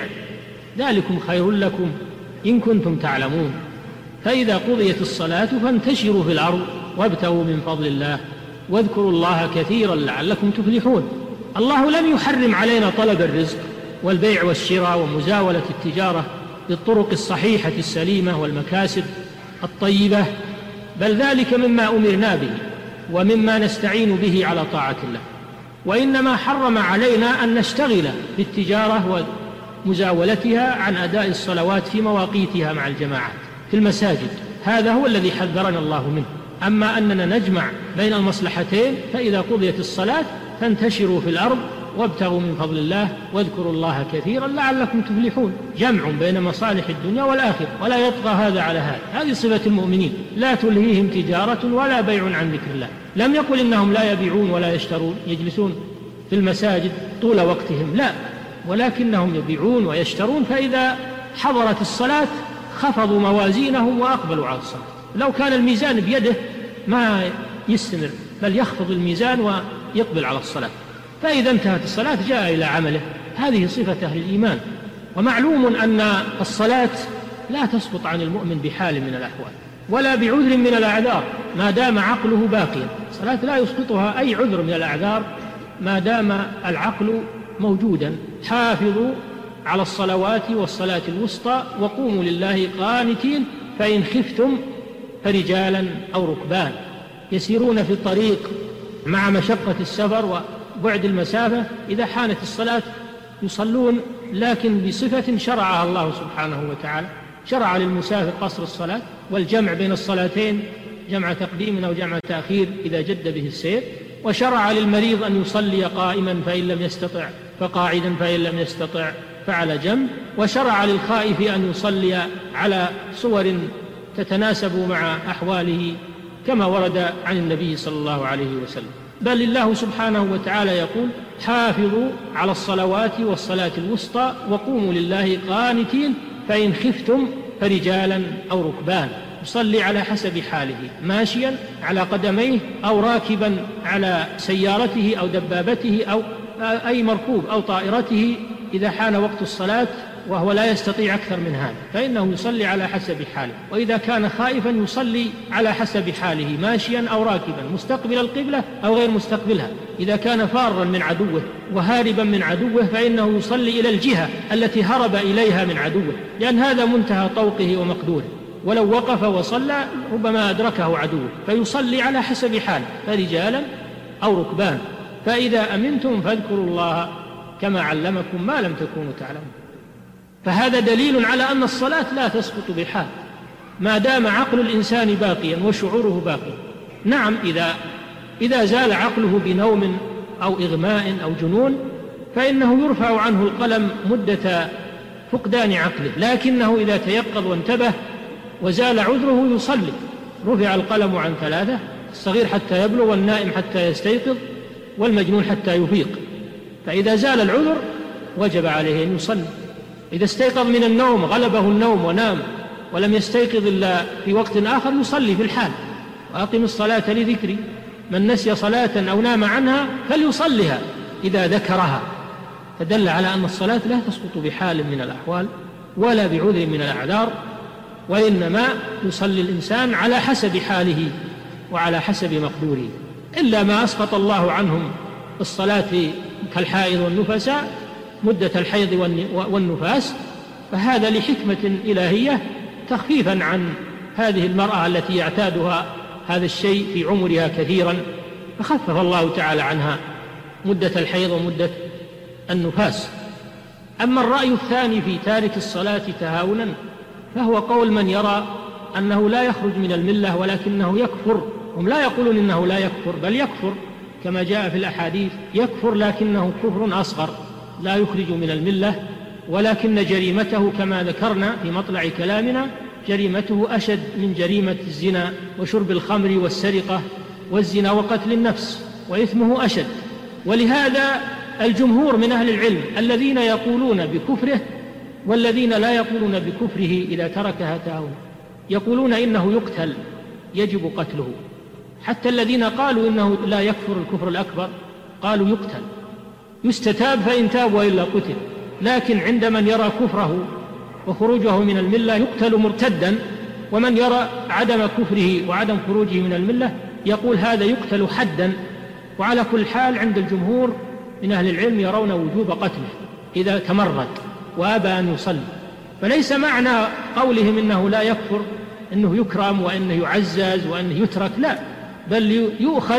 ذلكم خير لكم إن كنتم تعلمون. فإذا قضيت الصلاة فانتشروا في الأرض وابتغوا من فضل الله واذكروا الله كثيرا لعلكم تفلحون. الله لم يحرم علينا طلب الرزق والبيع والشراء ومزاولة التجارة بالطرق الصحيحة السليمة والمكاسب الطيبة، بل ذلك مما أمرنا به ومما نستعين به على طاعة الله. وإنما حرم علينا أن نشتغل بالتجارة ومزاولتها عن أداء الصلوات في مواقيتها مع الجماعات في المساجد، هذا هو الذي حذرنا الله منه. أما أننا نجمع بين المصلحتين فإذا قضيت الصلاة فانتشروا في الأرض وابتغوا من فضل الله واذكروا الله كثيرا لعلكم تفلحون، جمع بين مصالح الدنيا والآخرة ولا يطغى هذا على هذا. هذه صفة المؤمنين: لا تلهيهم تجارة ولا بيع عن ذكر الله. لم يقل إنهم لا يبيعون ولا يشترون يجلسون في المساجد طول وقتهم، لا، ولكنهم يبيعون ويشترون، فإذا حضرت الصلاة خفضوا موازينهم وأقبلوا على الصلاة. لو كان الميزان بيده ما يستمر، بل يخفض الميزان ويقبل على الصلاة. فإذا انتهت الصلاة جاء إلى عمله. هذه صفة أهل الإيمان. ومعلوم أن الصلاة لا تسقط عن المؤمن بحال من الأحوال ولا بعذر من الأعذار ما دام عقله باقيا. الصلاة لا يسقطها أي عذر من الأعذار ما دام العقل موجودا. حافظوا على الصلوات والصلاة الوسطى وقوموا لله قانتين فإن خفتم فرجالا أو ركبان، يسيرون في الطريق مع مشقة السفر وبعد المسافة، إذا حانت الصلاة يصلون، لكن بصفة شرعها الله سبحانه وتعالى. شرع للمسافر قصر الصلاة والجمع بين الصلاتين، جمع تقديم أو جمع تأخير إذا جد به السير، وشرع للمريض أن يصلي قائما فإن لم يستطع فقاعدا فإن لم يستطع فعلى جنب، وشرع للخائف أن يصلي على صور تتناسب مع أحواله كما ورد عن النبي صلى الله عليه وسلم. بل الله سبحانه وتعالى يقول: حافظوا على الصلوات والصلاة الوسطى وقوموا لله قانتين فإن خفتم فرجالا أو ركبان. يصلي على حسب حاله، ماشيا على قدميه أو راكبا على سيارته أو دبابته أو أي مركوب أو طائرته، إذا حان وقت الصلاة وهو لا يستطيع أكثر من هذا فإنه يصلي على حسب حاله. وإذا كان خائفا يصلي على حسب حاله، ماشيا أو راكبا، مستقبل القبلة أو غير مستقبلها. إذا كان فارا من عدوه وهاربا من عدوه فإنه يصلي إلى الجهة التي هرب إليها من عدوه، لأن هذا منتهى طوقه ومقدوره، ولو وقف وصلى ربما أدركه عدوه، فيصلي على حسب حاله، فرجالا أو ركبان. فإذا أمنتم فاذكروا الله كما علمكم ما لم تكونوا تعلمون. فهذا دليل على أن الصلاة لا تسقط بحال ما دام عقل الإنسان باقيا وشعوره باقيا. نعم، إذا إذا زال عقله بنوم أو إغماء أو جنون فإنه يرفع عنه القلم مدة فقدان عقله، لكنه إذا تيقظ وانتبه وزال عذره يصلي. رفع القلم عن ثلاثة: الصغير حتى يبلغ، والنائم حتى يستيقظ، والمجنون حتى يفيق. فإذا زال العذر وجب عليه أن يصلي. إذا استيقظ من النوم غلبه النوم ونام ولم يستيقظ إلا في وقت آخر يصلي في الحال: وأقم الصلاة لذكري. من نسي صلاة أو نام عنها فليصلها إذا ذكرها، فدل على أن الصلاة لا تسقط بحال من الأحوال ولا بعذر من الأعذار، وإنما يصلي الإنسان على حسب حاله وعلى حسب مقدوره، إلا ما أسقط الله عنهم الصلاة كالحائض والنفساء مدة الحيض والنفاس، فهذا لحكمة إلهية تخفيفا عن هذه المرأة التي يعتادها هذا الشيء في عمرها كثيرا، فخفف الله تعالى عنها مدة الحيض ومدة النفاس. أما الرأي الثاني في تارك الصلاة تهاونا فهو قول من يرى أنه لا يخرج من الملة ولكنه يكفر. هم لا يقولون إنه لا يكفر، بل يكفر كما جاء في الأحاديث، يكفر لكنه كفر أصغر لا يخرج من الملة، ولكن جريمته كما ذكرنا في مطلع كلامنا جريمته أشد من جريمة الزنا وشرب الخمر والسرقة والزنا وقتل النفس، وإثمه أشد. ولهذا الجمهور من أهل العلم الذين يقولون بكفره والذين لا يقولون بكفره إذا تركها تهاونا يقولون إنه يقتل، يجب قتله. حتى الذين قالوا إنه لا يكفر الكفر الأكبر قالوا يقتل، يستتاب فإن تاب وإلا قتل. لكن عند من يرى كفره وخروجه من الملة يقتل مرتدا، ومن يرى عدم كفره وعدم خروجه من الملة يقول هذا يقتل حدا. وعلى كل حال عند الجمهور من أهل العلم يرون وجوب قتله إذا تمرد وأبى أن يصلي. فليس معنى قولهم إنه لا يكفر إنه يكرم وإنه يعزز وإنه يترك، لا، بل يؤخذ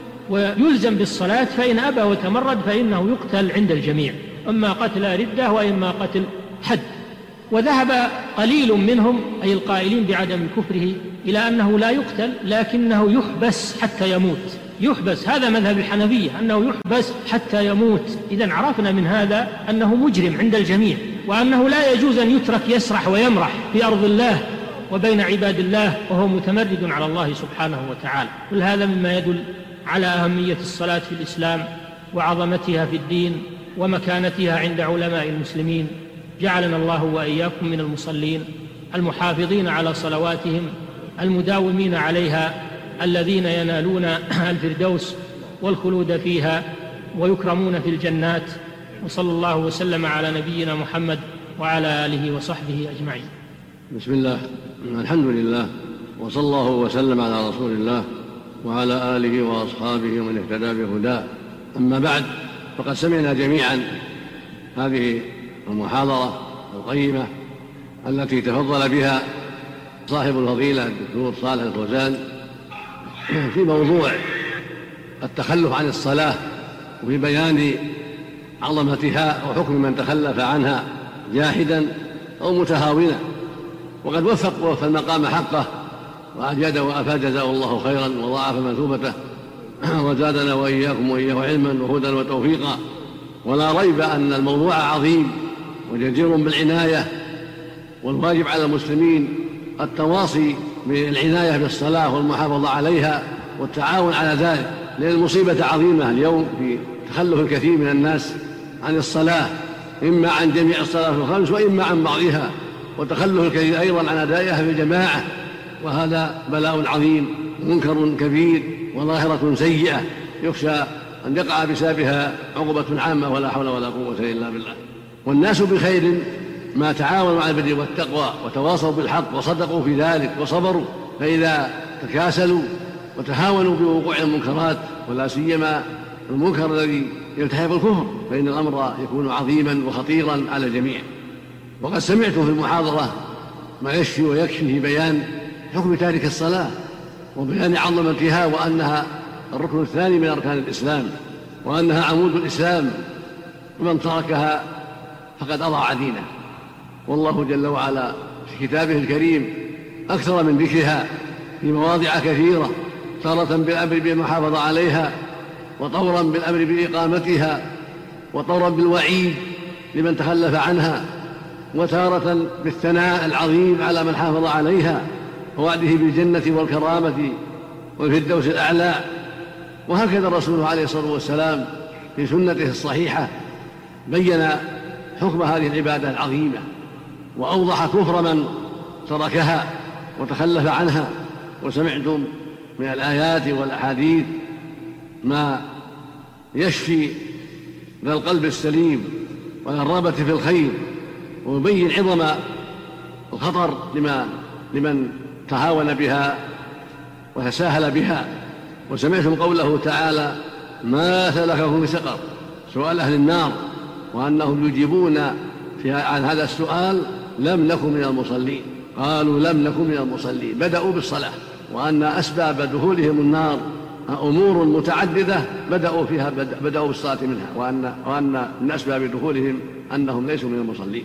ويلزم بالصلاة، فإن أبى وتمرد فإنه يقتل عند الجميع، إما قتل ردة وإما قتل حد. وذهب قليل منهم أي القائلين بعدم كفره إلى أنه لا يقتل لكنه يحبس حتى يموت. يحبس، هذا مذهب الحنفية أنه يحبس حتى يموت. إذن عرفنا من هذا أنه مجرم عند الجميع، وأنه لا يجوز أن يترك يسرح ويمرح في أرض الله وبين عباد الله وهو متمرد على الله سبحانه وتعالى. كل هذا مما يدل على أهمية الصلاة في الإسلام وعظمتها في الدين ومكانتها عند علماء المسلمين. جعلنا الله وإياكم من المصلين المحافظين على صلواتهم المداومين عليها الذين ينالون الفردوس والخلود فيها ويكرمون في الجنات. وصلى الله وسلم على نبينا محمد وعلى آله وصحبه أجمعين. بسم الله، الحمد لله، وصلى الله وسلم على رسول الله وعلى آله وأصحابه ومن اهتدى بهداه. أما بعد، فقد سمعنا جميعا هذه المحاضرة القيمة التي تفضل بها صاحب الفضيلة الدكتور صالح الفوزان في موضوع التخلف عن الصلاة وفي بيان عظمتها وحكم من تخلف عنها جاحدا أو متهاونا. وقد وفق ووفى المقام حقه وأجاد وأفاد، جزاه الله خيرا وضاعف مثوبته وزادنا وإياكم وإياه علما وهدى وتوفيقا. ولا ريب أن الموضوع عظيم وجدير بالعناية، والواجب على المسلمين التواصي بالعناية بالصلاة والمحافظة عليها والتعاون على ذلك، لأن المصيبة عظيمة اليوم في تخلف الكثير من الناس عن الصلاة، إما عن جميع الصلاة الخمس وإما عن بعضها، وتخلف الكثير أيضا عن أدائها في الجماعة، وهذا بلاء عظيم منكر كبير وظاهرة سيئة يخشى أن يقع بسببها عقوبة عامة، ولا حول ولا قوة إلا بالله. والناس بخير ما تعاونوا على البر والتقوى وتواصوا بالحق وصدقوا في ذلك وصبروا. فإذا تكاسلوا وتهاونوا بوقوع المنكرات ولا سيما المنكر الذي يلتحق الكفر، فإن الأمر يكون عظيما وخطيرا على الجميع. وقد سمعت في المحاضرة ما يشفي ويكفي في بيان حكم تارك الصلاة وبيان عظمتها، وأنها الركن الثاني من أركان الإسلام، وأنها عمود الإسلام، ومن تركها فقد أضاع دينه. والله جل وعلا في كتابه الكريم أكثر من ذكرها في مواضع كثيرة، تارة بالأمر بالمحافظة عليها، وطورا بالأمر بإقامتها، وطورا بالوعيد لمن تخلف عنها، وتارة بالثناء العظيم على من حافظ عليها ووعده بالجنة والكرامة والفردوس الأعلى. وهكذا الرسول عليه الصلاة والسلام في سنته الصحيحة بين حكم هذه العبادة العظيمة، وأوضح كفر من تركها وتخلف عنها. وسمعتم من الآيات والأحاديث ما يشفي ذا القلب السليم والرغبة في الخير، ويبين عظم الخطر لما لمن تهاون بها وتساهل بها. وسمعتم قوله تعالى: ما سلككم في سقر، سؤال أهل النار، وأنهم يجيبون عن هذا السؤال: لم نكن من المصلين. قالوا لم نكن من المصلين، بدأوا بالصلاة، وأن أسباب دخولهم النار أمور متعددة بدأوا فيها بدأوا بالصلاة منها، وأن وأن من أسباب دخولهم أنهم ليسوا من المصلين.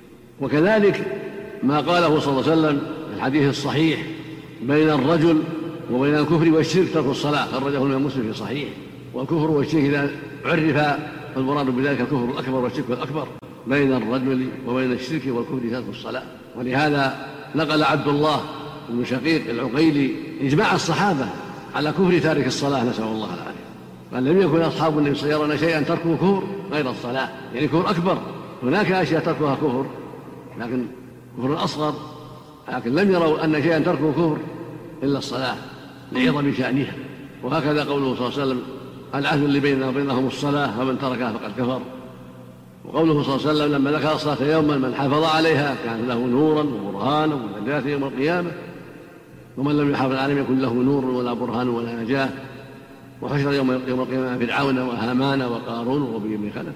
وكذلك ما قاله صلى الله عليه وسلم في الحديث الصحيح: بين الرجل وبين الكفر والشرك ترك الصلاة، خرجه الإمام مسلم في صحيح. والكفر والشرك إذا عرف فالمراد بذلك الكفر الأكبر والشرك الأكبر، بين الرجل وبين الشرك والكفر ترك الصلاة. ولهذا نقل عبد الله بن شقيق العقيلي إجماع الصحابة على كفر تارك الصلاة، نسأل الله العافية. قال: لم يكن أصحاب النبي صلى الله عليه وسلم يرون شيئا تركه كفر غير الصلاة، يعني كفر أكبر. هناك أشياء تركها كفر لكن كفر أصغر، لكن لم يروا أن شيئا تركه كفر إلا الصلاة لعظم شأنها. وهكذا قوله صلى الله عليه وسلم: العهد اللي بيننا وبينهم الصلاة، فمن تركها فقد كفر. وقوله صلى الله عليه وسلم لما ذكر الصلاة يوما: من حافظ عليها كان له نورا وبرهانا ونجاة يوم القيامة، ومن لم يحافظ عليها يكن له نور ولا برهان ولا نجاة. وحشر يوم القيامة فرعون وهامان وقارون وأبي بن خلف.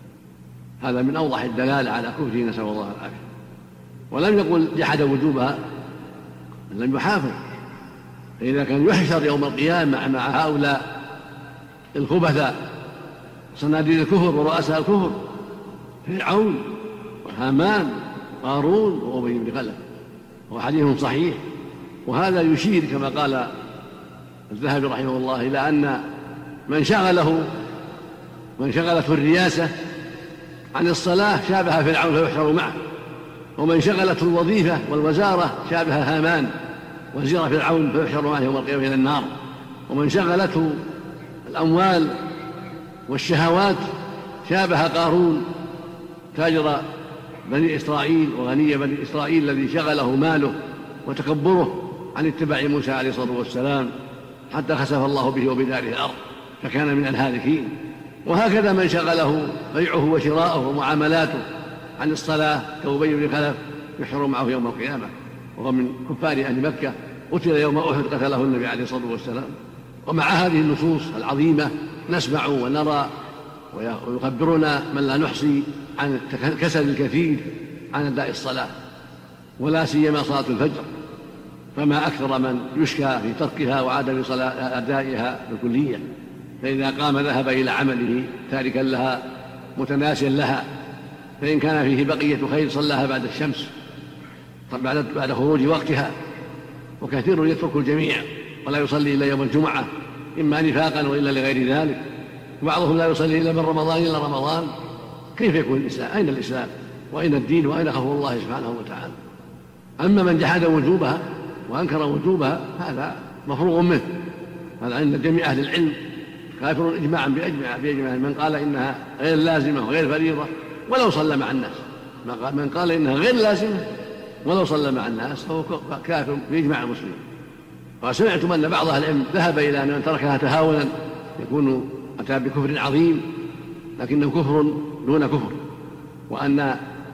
هذا من أوضح الدلالة على كفره، نسأل الله العافية. ولم يقل جحد وجوبها، لم يحافظ. فإذا كان يحشر يوم القيامة مع هؤلاء الخبثاء صناديد الكفر ورؤساء الكفر، فرعون وهامان قارون وأبي بن خلف، وهو حديث صحيح. وهذا يشير كما قال الذهبي رحمه الله إلى أن من شغله من شغلته الرياسة عن الصلاة شابه فرعون فيحشر معه، ومن شغلته الوظيفة والوزارة شابه هامان وزير فرعون فيحشر معه يوم القيامة إلى النار، ومن شغلته الأموال والشهوات شابه قارون تاجر بني إسرائيل وغني بني إسرائيل الذي شغله ماله وتكبره عن اتباع موسى عليه الصلاة والسلام حتى خسف الله به وبداره الأرض فكان من الهالكين. وهكذا من شغله بيعه وشراءه ومعاملاته عن الصلاة كأبي بن خلف يحشر معه يوم القيامة، وهو من كفار أهل مكة، قتل يوم أحد قتله النبي عليه الصلاة والسلام. ومع هذه النصوص العظيمة نسمع ونرى ويخبرنا من لا نحصي عن الكسل الكثير عن أداء الصلاة، ولا سيما صلاة الفجر، فما أكثر من يشكى في تركها وعدم أدائها بالكلية، فإذا قام ذهب إلى عمله تاركا لها متناسيا لها، فإن كان فيه بقية خير صلاها بعد الشمس بعد بعد خروج وقتها. وكثير يترك الجميع ولا يصلي إلا يوم الجمعة، إما نفاقا وإلا لغير ذلك، وبعضهم لا يصلي إلا من رمضان إلا رمضان. كيف يكون الإسلام؟ أين الإسلام وأين الدين وأين خوف الله سبحانه وتعالى؟ أما من جحد وجوبها وأنكر وجوبها هذا مفروغ منه، هذا عند جميع أهل العلم كافر إجماعا بأجمع بأجمع من قال إنها غير لازمة وغير فريضة ولو صلى مع الناس، من قال إنها غير لازمة ولو صلى مع الناس فهو كافر بإجماع المسلمين. وسمعتم أن بعض أهل العلم ذهب إلى أن من تركها تهاونا يكون أتى بكفر عظيم لكنه كفر دون كفر، وأن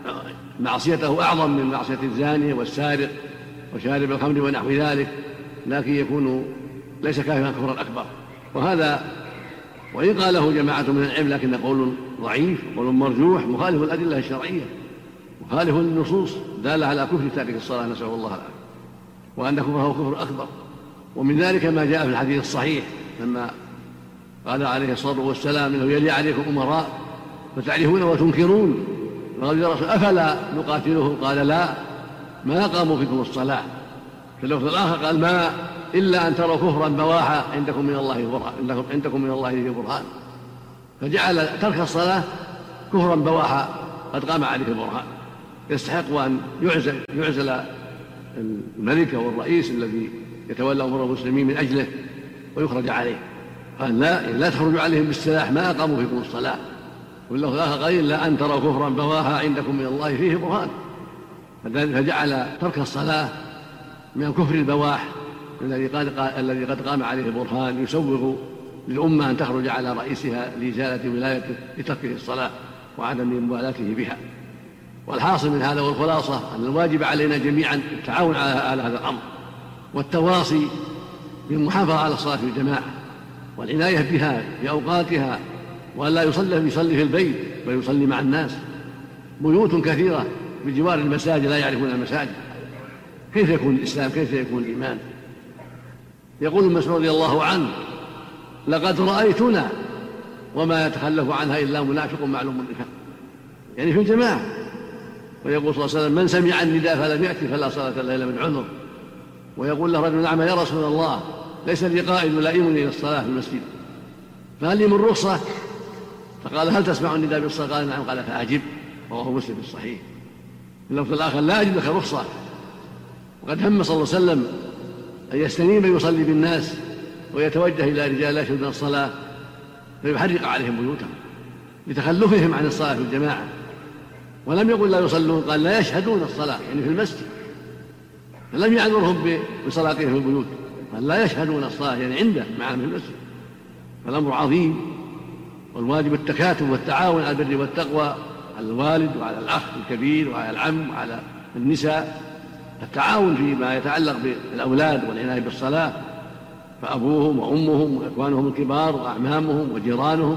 معصيته أعظم من معصية الزاني والسارق وشارب الخمر ونحو ذلك، لكن يكون ليس كافرا كفرا أكبر. وهذا وإن قاله جماعة من العلم لكن قول ضعيف قول مرجوح مخالف الأدلة الشرعية مخالف النصوص دالة على كفر تارك الصلاة، نسأل الله العافية، وأن كفره كفر أكبر. ومن ذلك ما جاء في الحديث الصحيح لما قال عليه الصلاة والسلام إنه يلي عليكم أمراء فتعرفون وتنكرون، فقال يا رسول الله أفلا نقاتلهم؟ قال لا، ما قاموا فيكم الصلاة. في اللفظ الآخر قال ما إلا أن تروا كفرا بواحا عندكم من الله برهان عندكم من الله فيه برهان، فجعل ترك الصلاة كفرا بواحا قد قام عليه البرهان، يستحق أن يعزل يعزل الملك أو الرئيس الذي يتولى أمور المسلمين من أجله ويخرج عليه. قال لا لا تخرجوا عليهم بالسلاح ما أقاموا فيكم الصلاة. واللفظ الآخر قال إلا أن تروا كفرا بواحا عندكم من الله فيه برهان، فجعل ترك الصلاة من الكفر البواح الذي قد الذي قد قام عليه البرهان يسوغ للأمة أن تخرج على رئيسها لإزالة ولايته لتركه الصلاة وعدم مبالاته بها. والحاصل من هذا والخلاصة أن الواجب علينا جميعا التعاون على هذا الأمر والتواصي بالمحافظة على الصلاة في الجماعة والعناية بها في أوقاتها، وأن لا يصلي يصلي في البيت بل يصلي مع الناس. بيوت كثيرة بجوار المساجد لا يعرفون المساجد، كيف يكون الإسلام؟ كيف يكون الإيمان؟ يقول مسعود رضي الله عنه: لقد رأيتنا وما يتخلف عنها إلا منافق معلوم النفاق، يعني في الجماعة. ويقول صلى الله عليه وسلم: من سمع النداء فلم يأتي فلا صلاة له إلا من عذر. ويقول له رجل: نعم يا رسول الله، ليس لي قائد يلائمني إلى الصلاة في المسجد، فهل لي من رخصة؟ فقال: هل تسمع النداء بالصلاة؟ قال: نعم. قال: فأجب. رواه مسلم في الصحيح. في اللفظ الآخر: لا أجد لك رخصة. وقد هم صلى الله عليه وسلم أن يستنيم يصلي بالناس ويتوجه إلى رجال لا يشهدون الصلاة فيحرق عليهم بيوتهم لتخلفهم عن الصلاة في الجماعة. ولم يقل لا يصلون، قال لا يشهدون الصلاة يعني في المسجد، فلم يعذرهم بصلاتهم في البيوت، قال لا يشهدون الصلاة يعني عنده معهم في المسجد. فالأمر عظيم، والواجب التكاتف والتعاون على البر والتقوى، على الوالد وعلى الأخ الكبير وعلى العم وعلى النساء، التعاون فيما يتعلق بالأولاد والعناية بالصلاة، فأبوهم وأمهم وإخوانهم الكبار وأعمامهم وجيرانهم.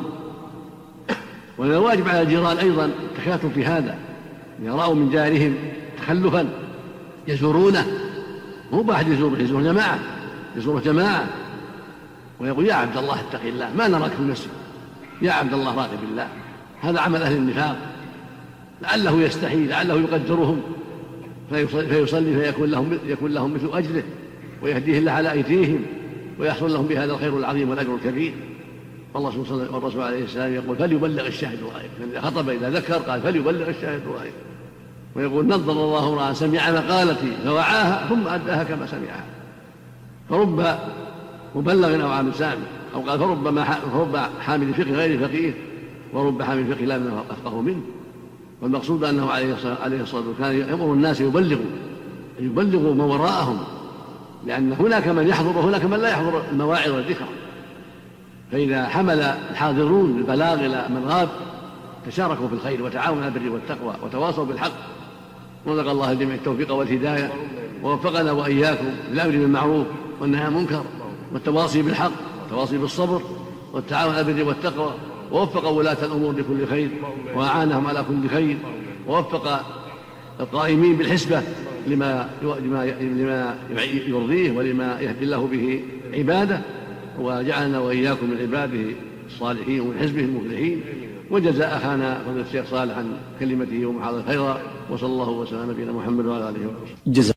ومن الواجب على الجيران أيضا التكاتف في هذا، إذا رأوا من جارهم تخلفا يزورونه، مو واحد يزور يزور جماعة يزور جماعة ويقول: يا عبد الله اتق الله، ما نراك في المسجد، يا عبد الله راقب الله. هذا عمل أهل النفاق، لعله يستحي، لعله يقدرهم فيصلي فيكون لهم يكون لهم مثل أجره ويهديه الله على أيديهم ويحصل لهم بهذا الخير العظيم والأجر الكبير. والله والرسول عليه السلام يقول: فليبلغ الشاهد الغائب. إذا خطب إذا ذكر قال: فليبلغ الشاهد الغائب. ويقول: نظر الله امرأ سمع مقالتي فوعاها ثم أداها كما سمعها. فرب مبلغ أو عامل سامع، أو قال: فرب فرب حامل فقه غير فقيه ورب حامل فقه لا منه أفقه منه. والمقصود أنه عليه الصلاة والسلام كان يأمر الناس يبلغوا يبلغوا ما وراءهم، لأن هناك من يحضر وهناك من لا يحضر المواعظ والذكر. فإذا حمل الحاضرون البلاغ إلى من غاب تشاركوا في الخير وتعاونوا على البر والتقوى وتواصوا بالحق. ورزق الله الجميع التوفيق والهداية، ووفقنا وإياكم بالأمر بالمعروف والنهي عن المنكر والتواصي بالحق والتواصي بالصبر والتعاون على البر والتقوى، ووفق ولاة الأمور لكل خير وأعانهم على كل خير، ووفق القائمين بالحسبة لما لما يرضيه ولما يهدي الله به عباده، وجعلنا وإياكم من عباده الصالحين ومن حزبه المفلحين. وجزاء أخانا فضيلة الشيخ صالح عن كلمته ومحاضرته خيرا، وصلى الله وسلم على نبينا محمد وعلى آله وصحبه.